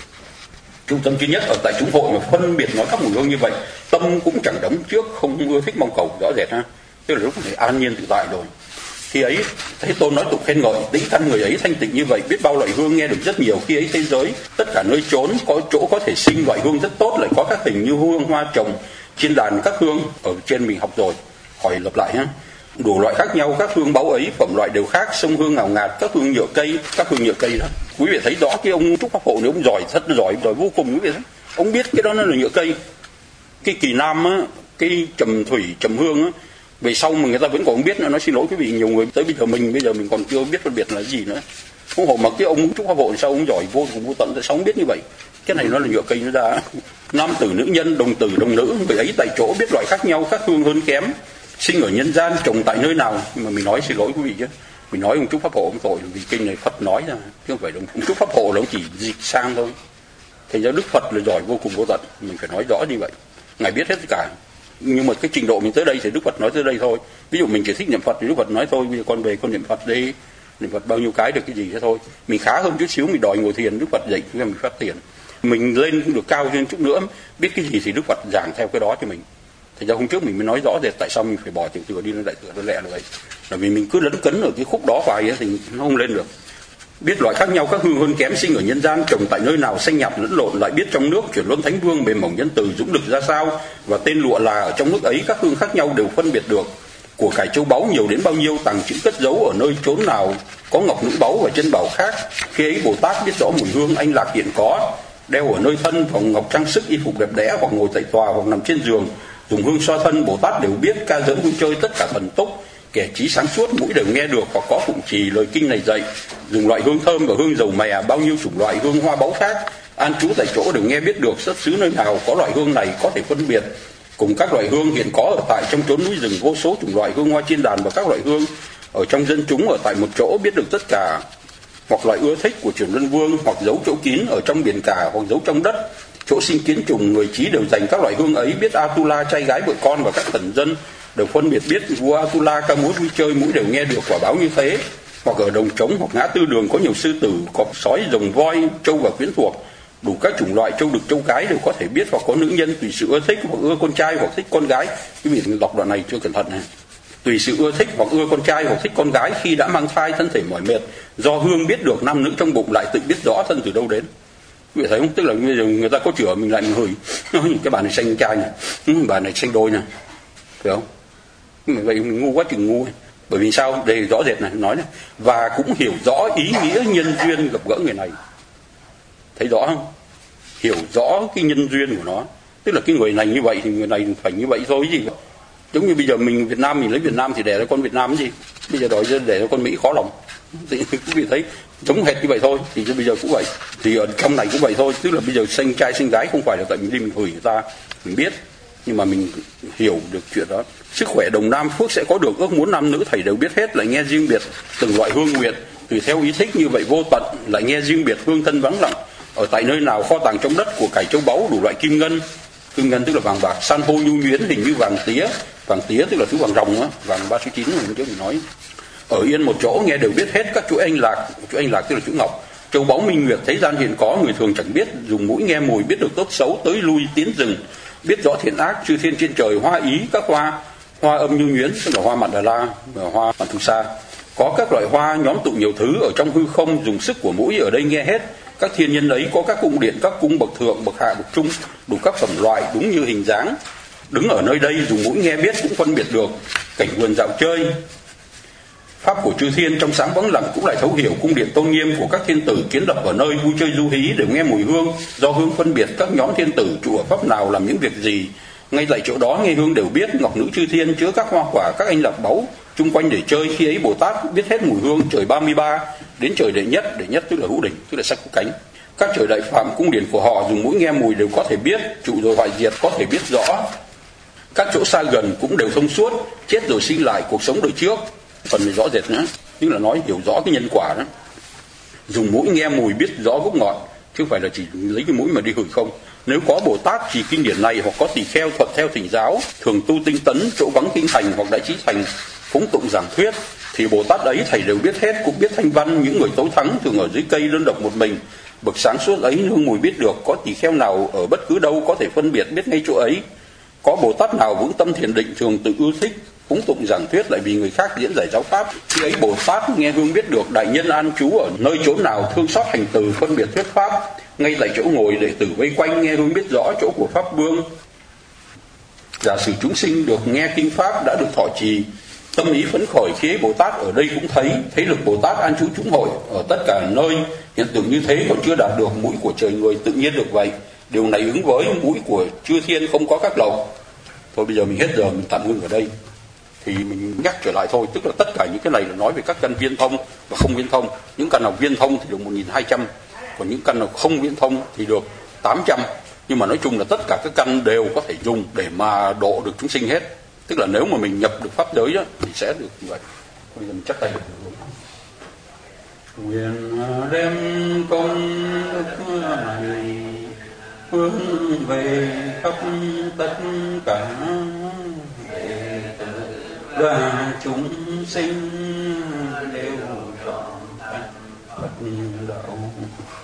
Trung tâm duy nhất ở tại chúng hội mà phân biệt nói các mùi hương như vậy, tâm cũng chẳng đóng trước, không ưa thích mong cầu, rõ rệt ha. Tức là lúc này an nhiên tự tại rồi. Khi ấy Thế Tôn nói tục khen ngợi, tính căn người ấy thanh tịnh như vậy, biết bao loại hương nghe được rất nhiều. Khi ấy thế giới tất cả nơi trốn có chỗ có thể sinh loại hương rất tốt, lại có các hình như hương hoa trồng trên đàn các hương. Ở trên mình học rồi, hỏi lặp lại ha. Đủ loại khác nhau, các hương báu ấy phẩm loại đều khác, sông hương ngào ngạt, các hương nhựa cây đó. Quý vị thấy rõ cái ông Trúc Pháp Hộ nếu ông giỏi, rất giỏi vô cùng, quý vị thấy. Ông biết cái đó nó là nhựa cây. Cái Kỳ Nam á, cái trầm thủy, trầm hương á, về sau mà người ta vẫn còn không biết nữa. Nói xin lỗi quý vị, nhiều người tới bây giờ mình còn chưa biết phân biệt là gì nữa. Không hộ mà cái ông Trúc Pháp Hộ sao ông giỏi vô cùng vô tận, tại sao không biết như vậy? Cái này nó là nhựa cây nó ra. Nam tử nữ nhân, đồng tử đồng nữ, người ấy tại chỗ biết loại khác nhau, các hương hơn kém, sinh ở nhân gian, trồng tại nơi nào. Nhưng mà mình nói xin lỗi quý vị chứ, mình nói ông Trúc Pháp Hộ ông tội vì kinh này Phật nói ra, chứ không phải ông Trúc Pháp Hộ là ông chỉ dịch sang thôi. Thành ra Đức Phật là giỏi vô cùng vô tận, mình phải nói rõ như vậy. Ngài biết hết tất cả, nhưng mà cái trình độ mình tới đây thì Đức Phật nói tới đây thôi. Ví dụ mình chỉ thích niệm Phật thì Đức Phật nói thôi, bây giờ con về con niệm Phật đi, niệm Phật bao nhiêu cái được cái gì thế thôi. Mình khá hơn chút xíu, mình đòi ngồi thiền, Đức Phật dạy cho mình phát thiền. Mình lên được cao hơn chút nữa, biết cái gì thì Đức Phật giảng theo cái đó cho mình. Thành ra hôm trước mình mới nói rõ rệt tại sao mình phải bỏ tiểu thừa đi lên đại thừa, nó lẹ là vậy. Là vì mình cứ lấn cấn ở cái khúc đó hoài ấy, thì nó không lên được. Biết loại khác nhau, các hương hơn kém, sinh ở nhân gian, trồng tại nơi nào, xanh nhạt lẫn lộn, lại biết trong nước chuyển luân thánh vương, mềm mỏng nhân từ, dũng lực ra sao, và tên lụa là ở trong nước ấy, các hương khác nhau đều phân biệt được. Của cải châu báu nhiều đến bao nhiêu, tàng trữ cất giấu ở nơi chốn nào, có ngọc nữ báu và chân bảo khác. Khi ấy Bồ Tát biết rõ mùi hương anh lạc hiện có, đeo ở nơi thân, vòng ngọc trang sức, y phục đẹp đẽ, hoặc ngồi tại tòa, hoặc nằm trên giường, dùng hương xoa thân. Bồ Tát đều biết, ca dẫn vui chơi tất cả thần túc, kẻ trí sáng suốt mũi đều nghe được, hoặc có phụng trì lời kinh này dạy. Dùng loại hương thơm và hương dầu mè, bao nhiêu chủng loại hương hoa báu khác, an trú tại chỗ đều nghe biết được, xuất xứ nơi nào có loại hương này có thể phân biệt. Cùng các loại hương hiện có ở tại trong chốn núi rừng, vô số chủng loại hương hoa trên đàn và các loại hương ở trong dân chúng ở tại một chỗ biết được tất cả. Hoặc loại ưa thích của Chuyển Luân Vương, hoặc giấu chỗ kín ở trong biển cả, hoặc giấu trong đất, chỗ sinh kiến trùng, người trí đều dành các loại hương ấy. Biết Atula trai gái vợ con và các thần dân đều phân biệt biết. Vua Atula ca múa vui chơi mũi đều nghe được quả báo như thế. Hoặc ở đồng trống hoặc ngã tư đường có nhiều sư tử, cọp sói, rồng voi, trâu và quyến thuộc, đủ các chủng loại trâu đực trâu cái đều có thể biết. Hoặc có nữ nhân tùy sự ưa thích, hoặc ưa con trai hoặc thích con gái. Quý vị đọc đoạn này chưa cẩn thận này. Tùy sự ưa thích hoặc ưa con trai hoặc thích con gái, khi đã mang thai thân thể mỏi mệt, do hương biết được nam nữ trong bụng, lại tự biết rõ thân từ đâu đến. Quý vị thấy không? Tức là bây giờ người ta có chữa mình lại mình hửi, cái bà này xanh trai này, bà này xanh đôi này, phải không? Vậy mình ngu quá chừng ngu. Bởi vì sao? Đây rõ rệt này, nói này. Và cũng hiểu rõ ý nghĩa nhân duyên gặp gỡ người này. Thấy rõ không? Hiểu rõ cái nhân duyên của nó. Tức là cái người này như vậy thì người này phải như vậy thôi gì. Giống như bây giờ mình Việt Nam, mình lấy Việt Nam thì đẻ ra con Việt Nam gì. Bây giờ đòi đẻ ra con Mỹ khó lòng. Thì quý vị thấy giống hệt như vậy thôi. Thì bây giờ cũng vậy. Thì ở trong này cũng vậy thôi. Tức là bây giờ sinh trai sinh gái không phải là tại mình đi mình hủy người ta, mình biết, nhưng mà mình hiểu được chuyện đó. Sức khỏe đồng nam phước sẽ có được, ước muốn nam nữ thầy đều biết hết, lại nghe riêng biệt từng loại hương nguyệt, tùy theo ý thích như vậy vô tận, lại nghe riêng biệt hương thân vắng lặng. Ở tại nơi nào kho tàng trong đất của cải châu báu, đủ loại kim ngân tức là vàng bạc, san hô nhu nhuyễn hình như vàng tía tức là thứ vàng ròng á, vàng 3 số 9 mình trước mình nói. Ở yên một chỗ nghe đều biết hết các chuỗi anh lạc tức là chuỗi ngọc, châu báu minh nguyệt thế gian hiện có, người thường chẳng biết, dùng mũi nghe mùi biết được tốt xấu, tới lui tiến rừng biết rõ thiện ác, chư thiên trên trời hoa ý các hoa âm nhu nhuyễn tức là hoa mạn đà la và hoa mạn thu sa. Có các loại hoa nhóm tụ nhiều thứ ở trong hư không, dùng sức của mũi ở đây nghe hết. Các thiên nhân ấy có các cung điện, các cung bậc thượng, bậc hạ, bậc trung, đủ các phẩm loại đúng như hình dáng. Đứng ở nơi đây dùng mũi nghe biết cũng phân biệt được. Cảnh vườn dạo chơi, pháp của chư thiên trong sáng vắng lặng cũng lại thấu hiểu. Cung điện tôn nghiêm của các thiên tử kiến lập ở nơi vui chơi du hí đều nghe mùi hương, do hương phân biệt các nhóm thiên tử trụ ở pháp nào làm những việc gì. Ngay tại chỗ đó nghe hương đều biết. Ngọc nữ chư thiên chứa các hoa quả, các anh lạc báu chung quanh để chơi. Khi ấy Bồ Tát biết hết mùi hương trời 33 đến trời đệ nhất tức là hữu đỉnh, tức là sắc có cánh. Các trời đại phạm cung điển của họ dùng mũi nghe mùi đều có thể biết, trụ rồi hoại diệt có thể biết rõ. Các chỗ xa gần cũng đều thông suốt, chết rồi sinh lại, cuộc sống đời trước. Phần này rõ rệt nữa, tức là nói hiểu rõ cái nhân quả đó. Dùng mũi nghe mùi biết rõ gốc ngọn, chứ không phải là chỉ lấy cái mũi mà đi hửi không. Nếu có Bồ Tát chỉ kinh điển này hoặc có tỳ kheo thuận theo thỉnh giáo, thường tu tinh tấn, chỗ vắng kinh thành hoặc đại trí thành, phúng tụng giảng thuyết, thì Bồ Tát ấy thầy đều biết hết, cũng biết thanh văn. Những người tối thắng thường ở dưới cây đơn độc một mình, bậc sáng suốt ấy hương mùi biết được. Có tỳ kheo nào ở bất cứ đâu có thể phân biệt biết ngay chỗ ấy. Có Bồ Tát nào vững tâm thiền định thường tự ưa thích phúng tụng giảng thuyết, lại vì người khác diễn giải giáo pháp. Khi ấy Bồ Tát nghe hương biết được. Đại nhân an trú ở nơi chốn nào thương xót hành từ, phân biệt thuyết pháp. Ngay tại chỗ ngồi đệ tử vây quanh, nghe hương biết rõ chỗ của pháp vương. Giả sử chúng sinh được nghe kinh pháp đã được thọ trì, tâm ý phấn khởi, khi ấy Bồ Tát ở đây cũng thấy lực Bồ Tát an trú chúng hội ở tất cả nơi. Hiện tượng như thế còn chưa đạt được mũi của trời người tự nhiên được vậy. Điều này ứng với mũi của chư thiên không có các lộc. Thôi bây giờ mình hết giờ, mình tạm ngưng ở đây. Thì mình nhắc trở lại thôi, tức là tất cả những cái này là nói về các căn viên thông và không viên thông. Những căn nào viên thông thì được 1.200, còn những căn nào không viên thông thì được 800. Nhưng mà nói chung là tất cả các căn đều có thể dùng để mà độ được chúng sinh hết. Tức là nếu mà mình nhập được pháp giới đó, thì sẽ được như vậy. Bây giờ mình chắc tay được. Nguyện đem công đức này hướng về khắp tất cả đệ tử và chúng sinh đều trọn thành Phật đạo.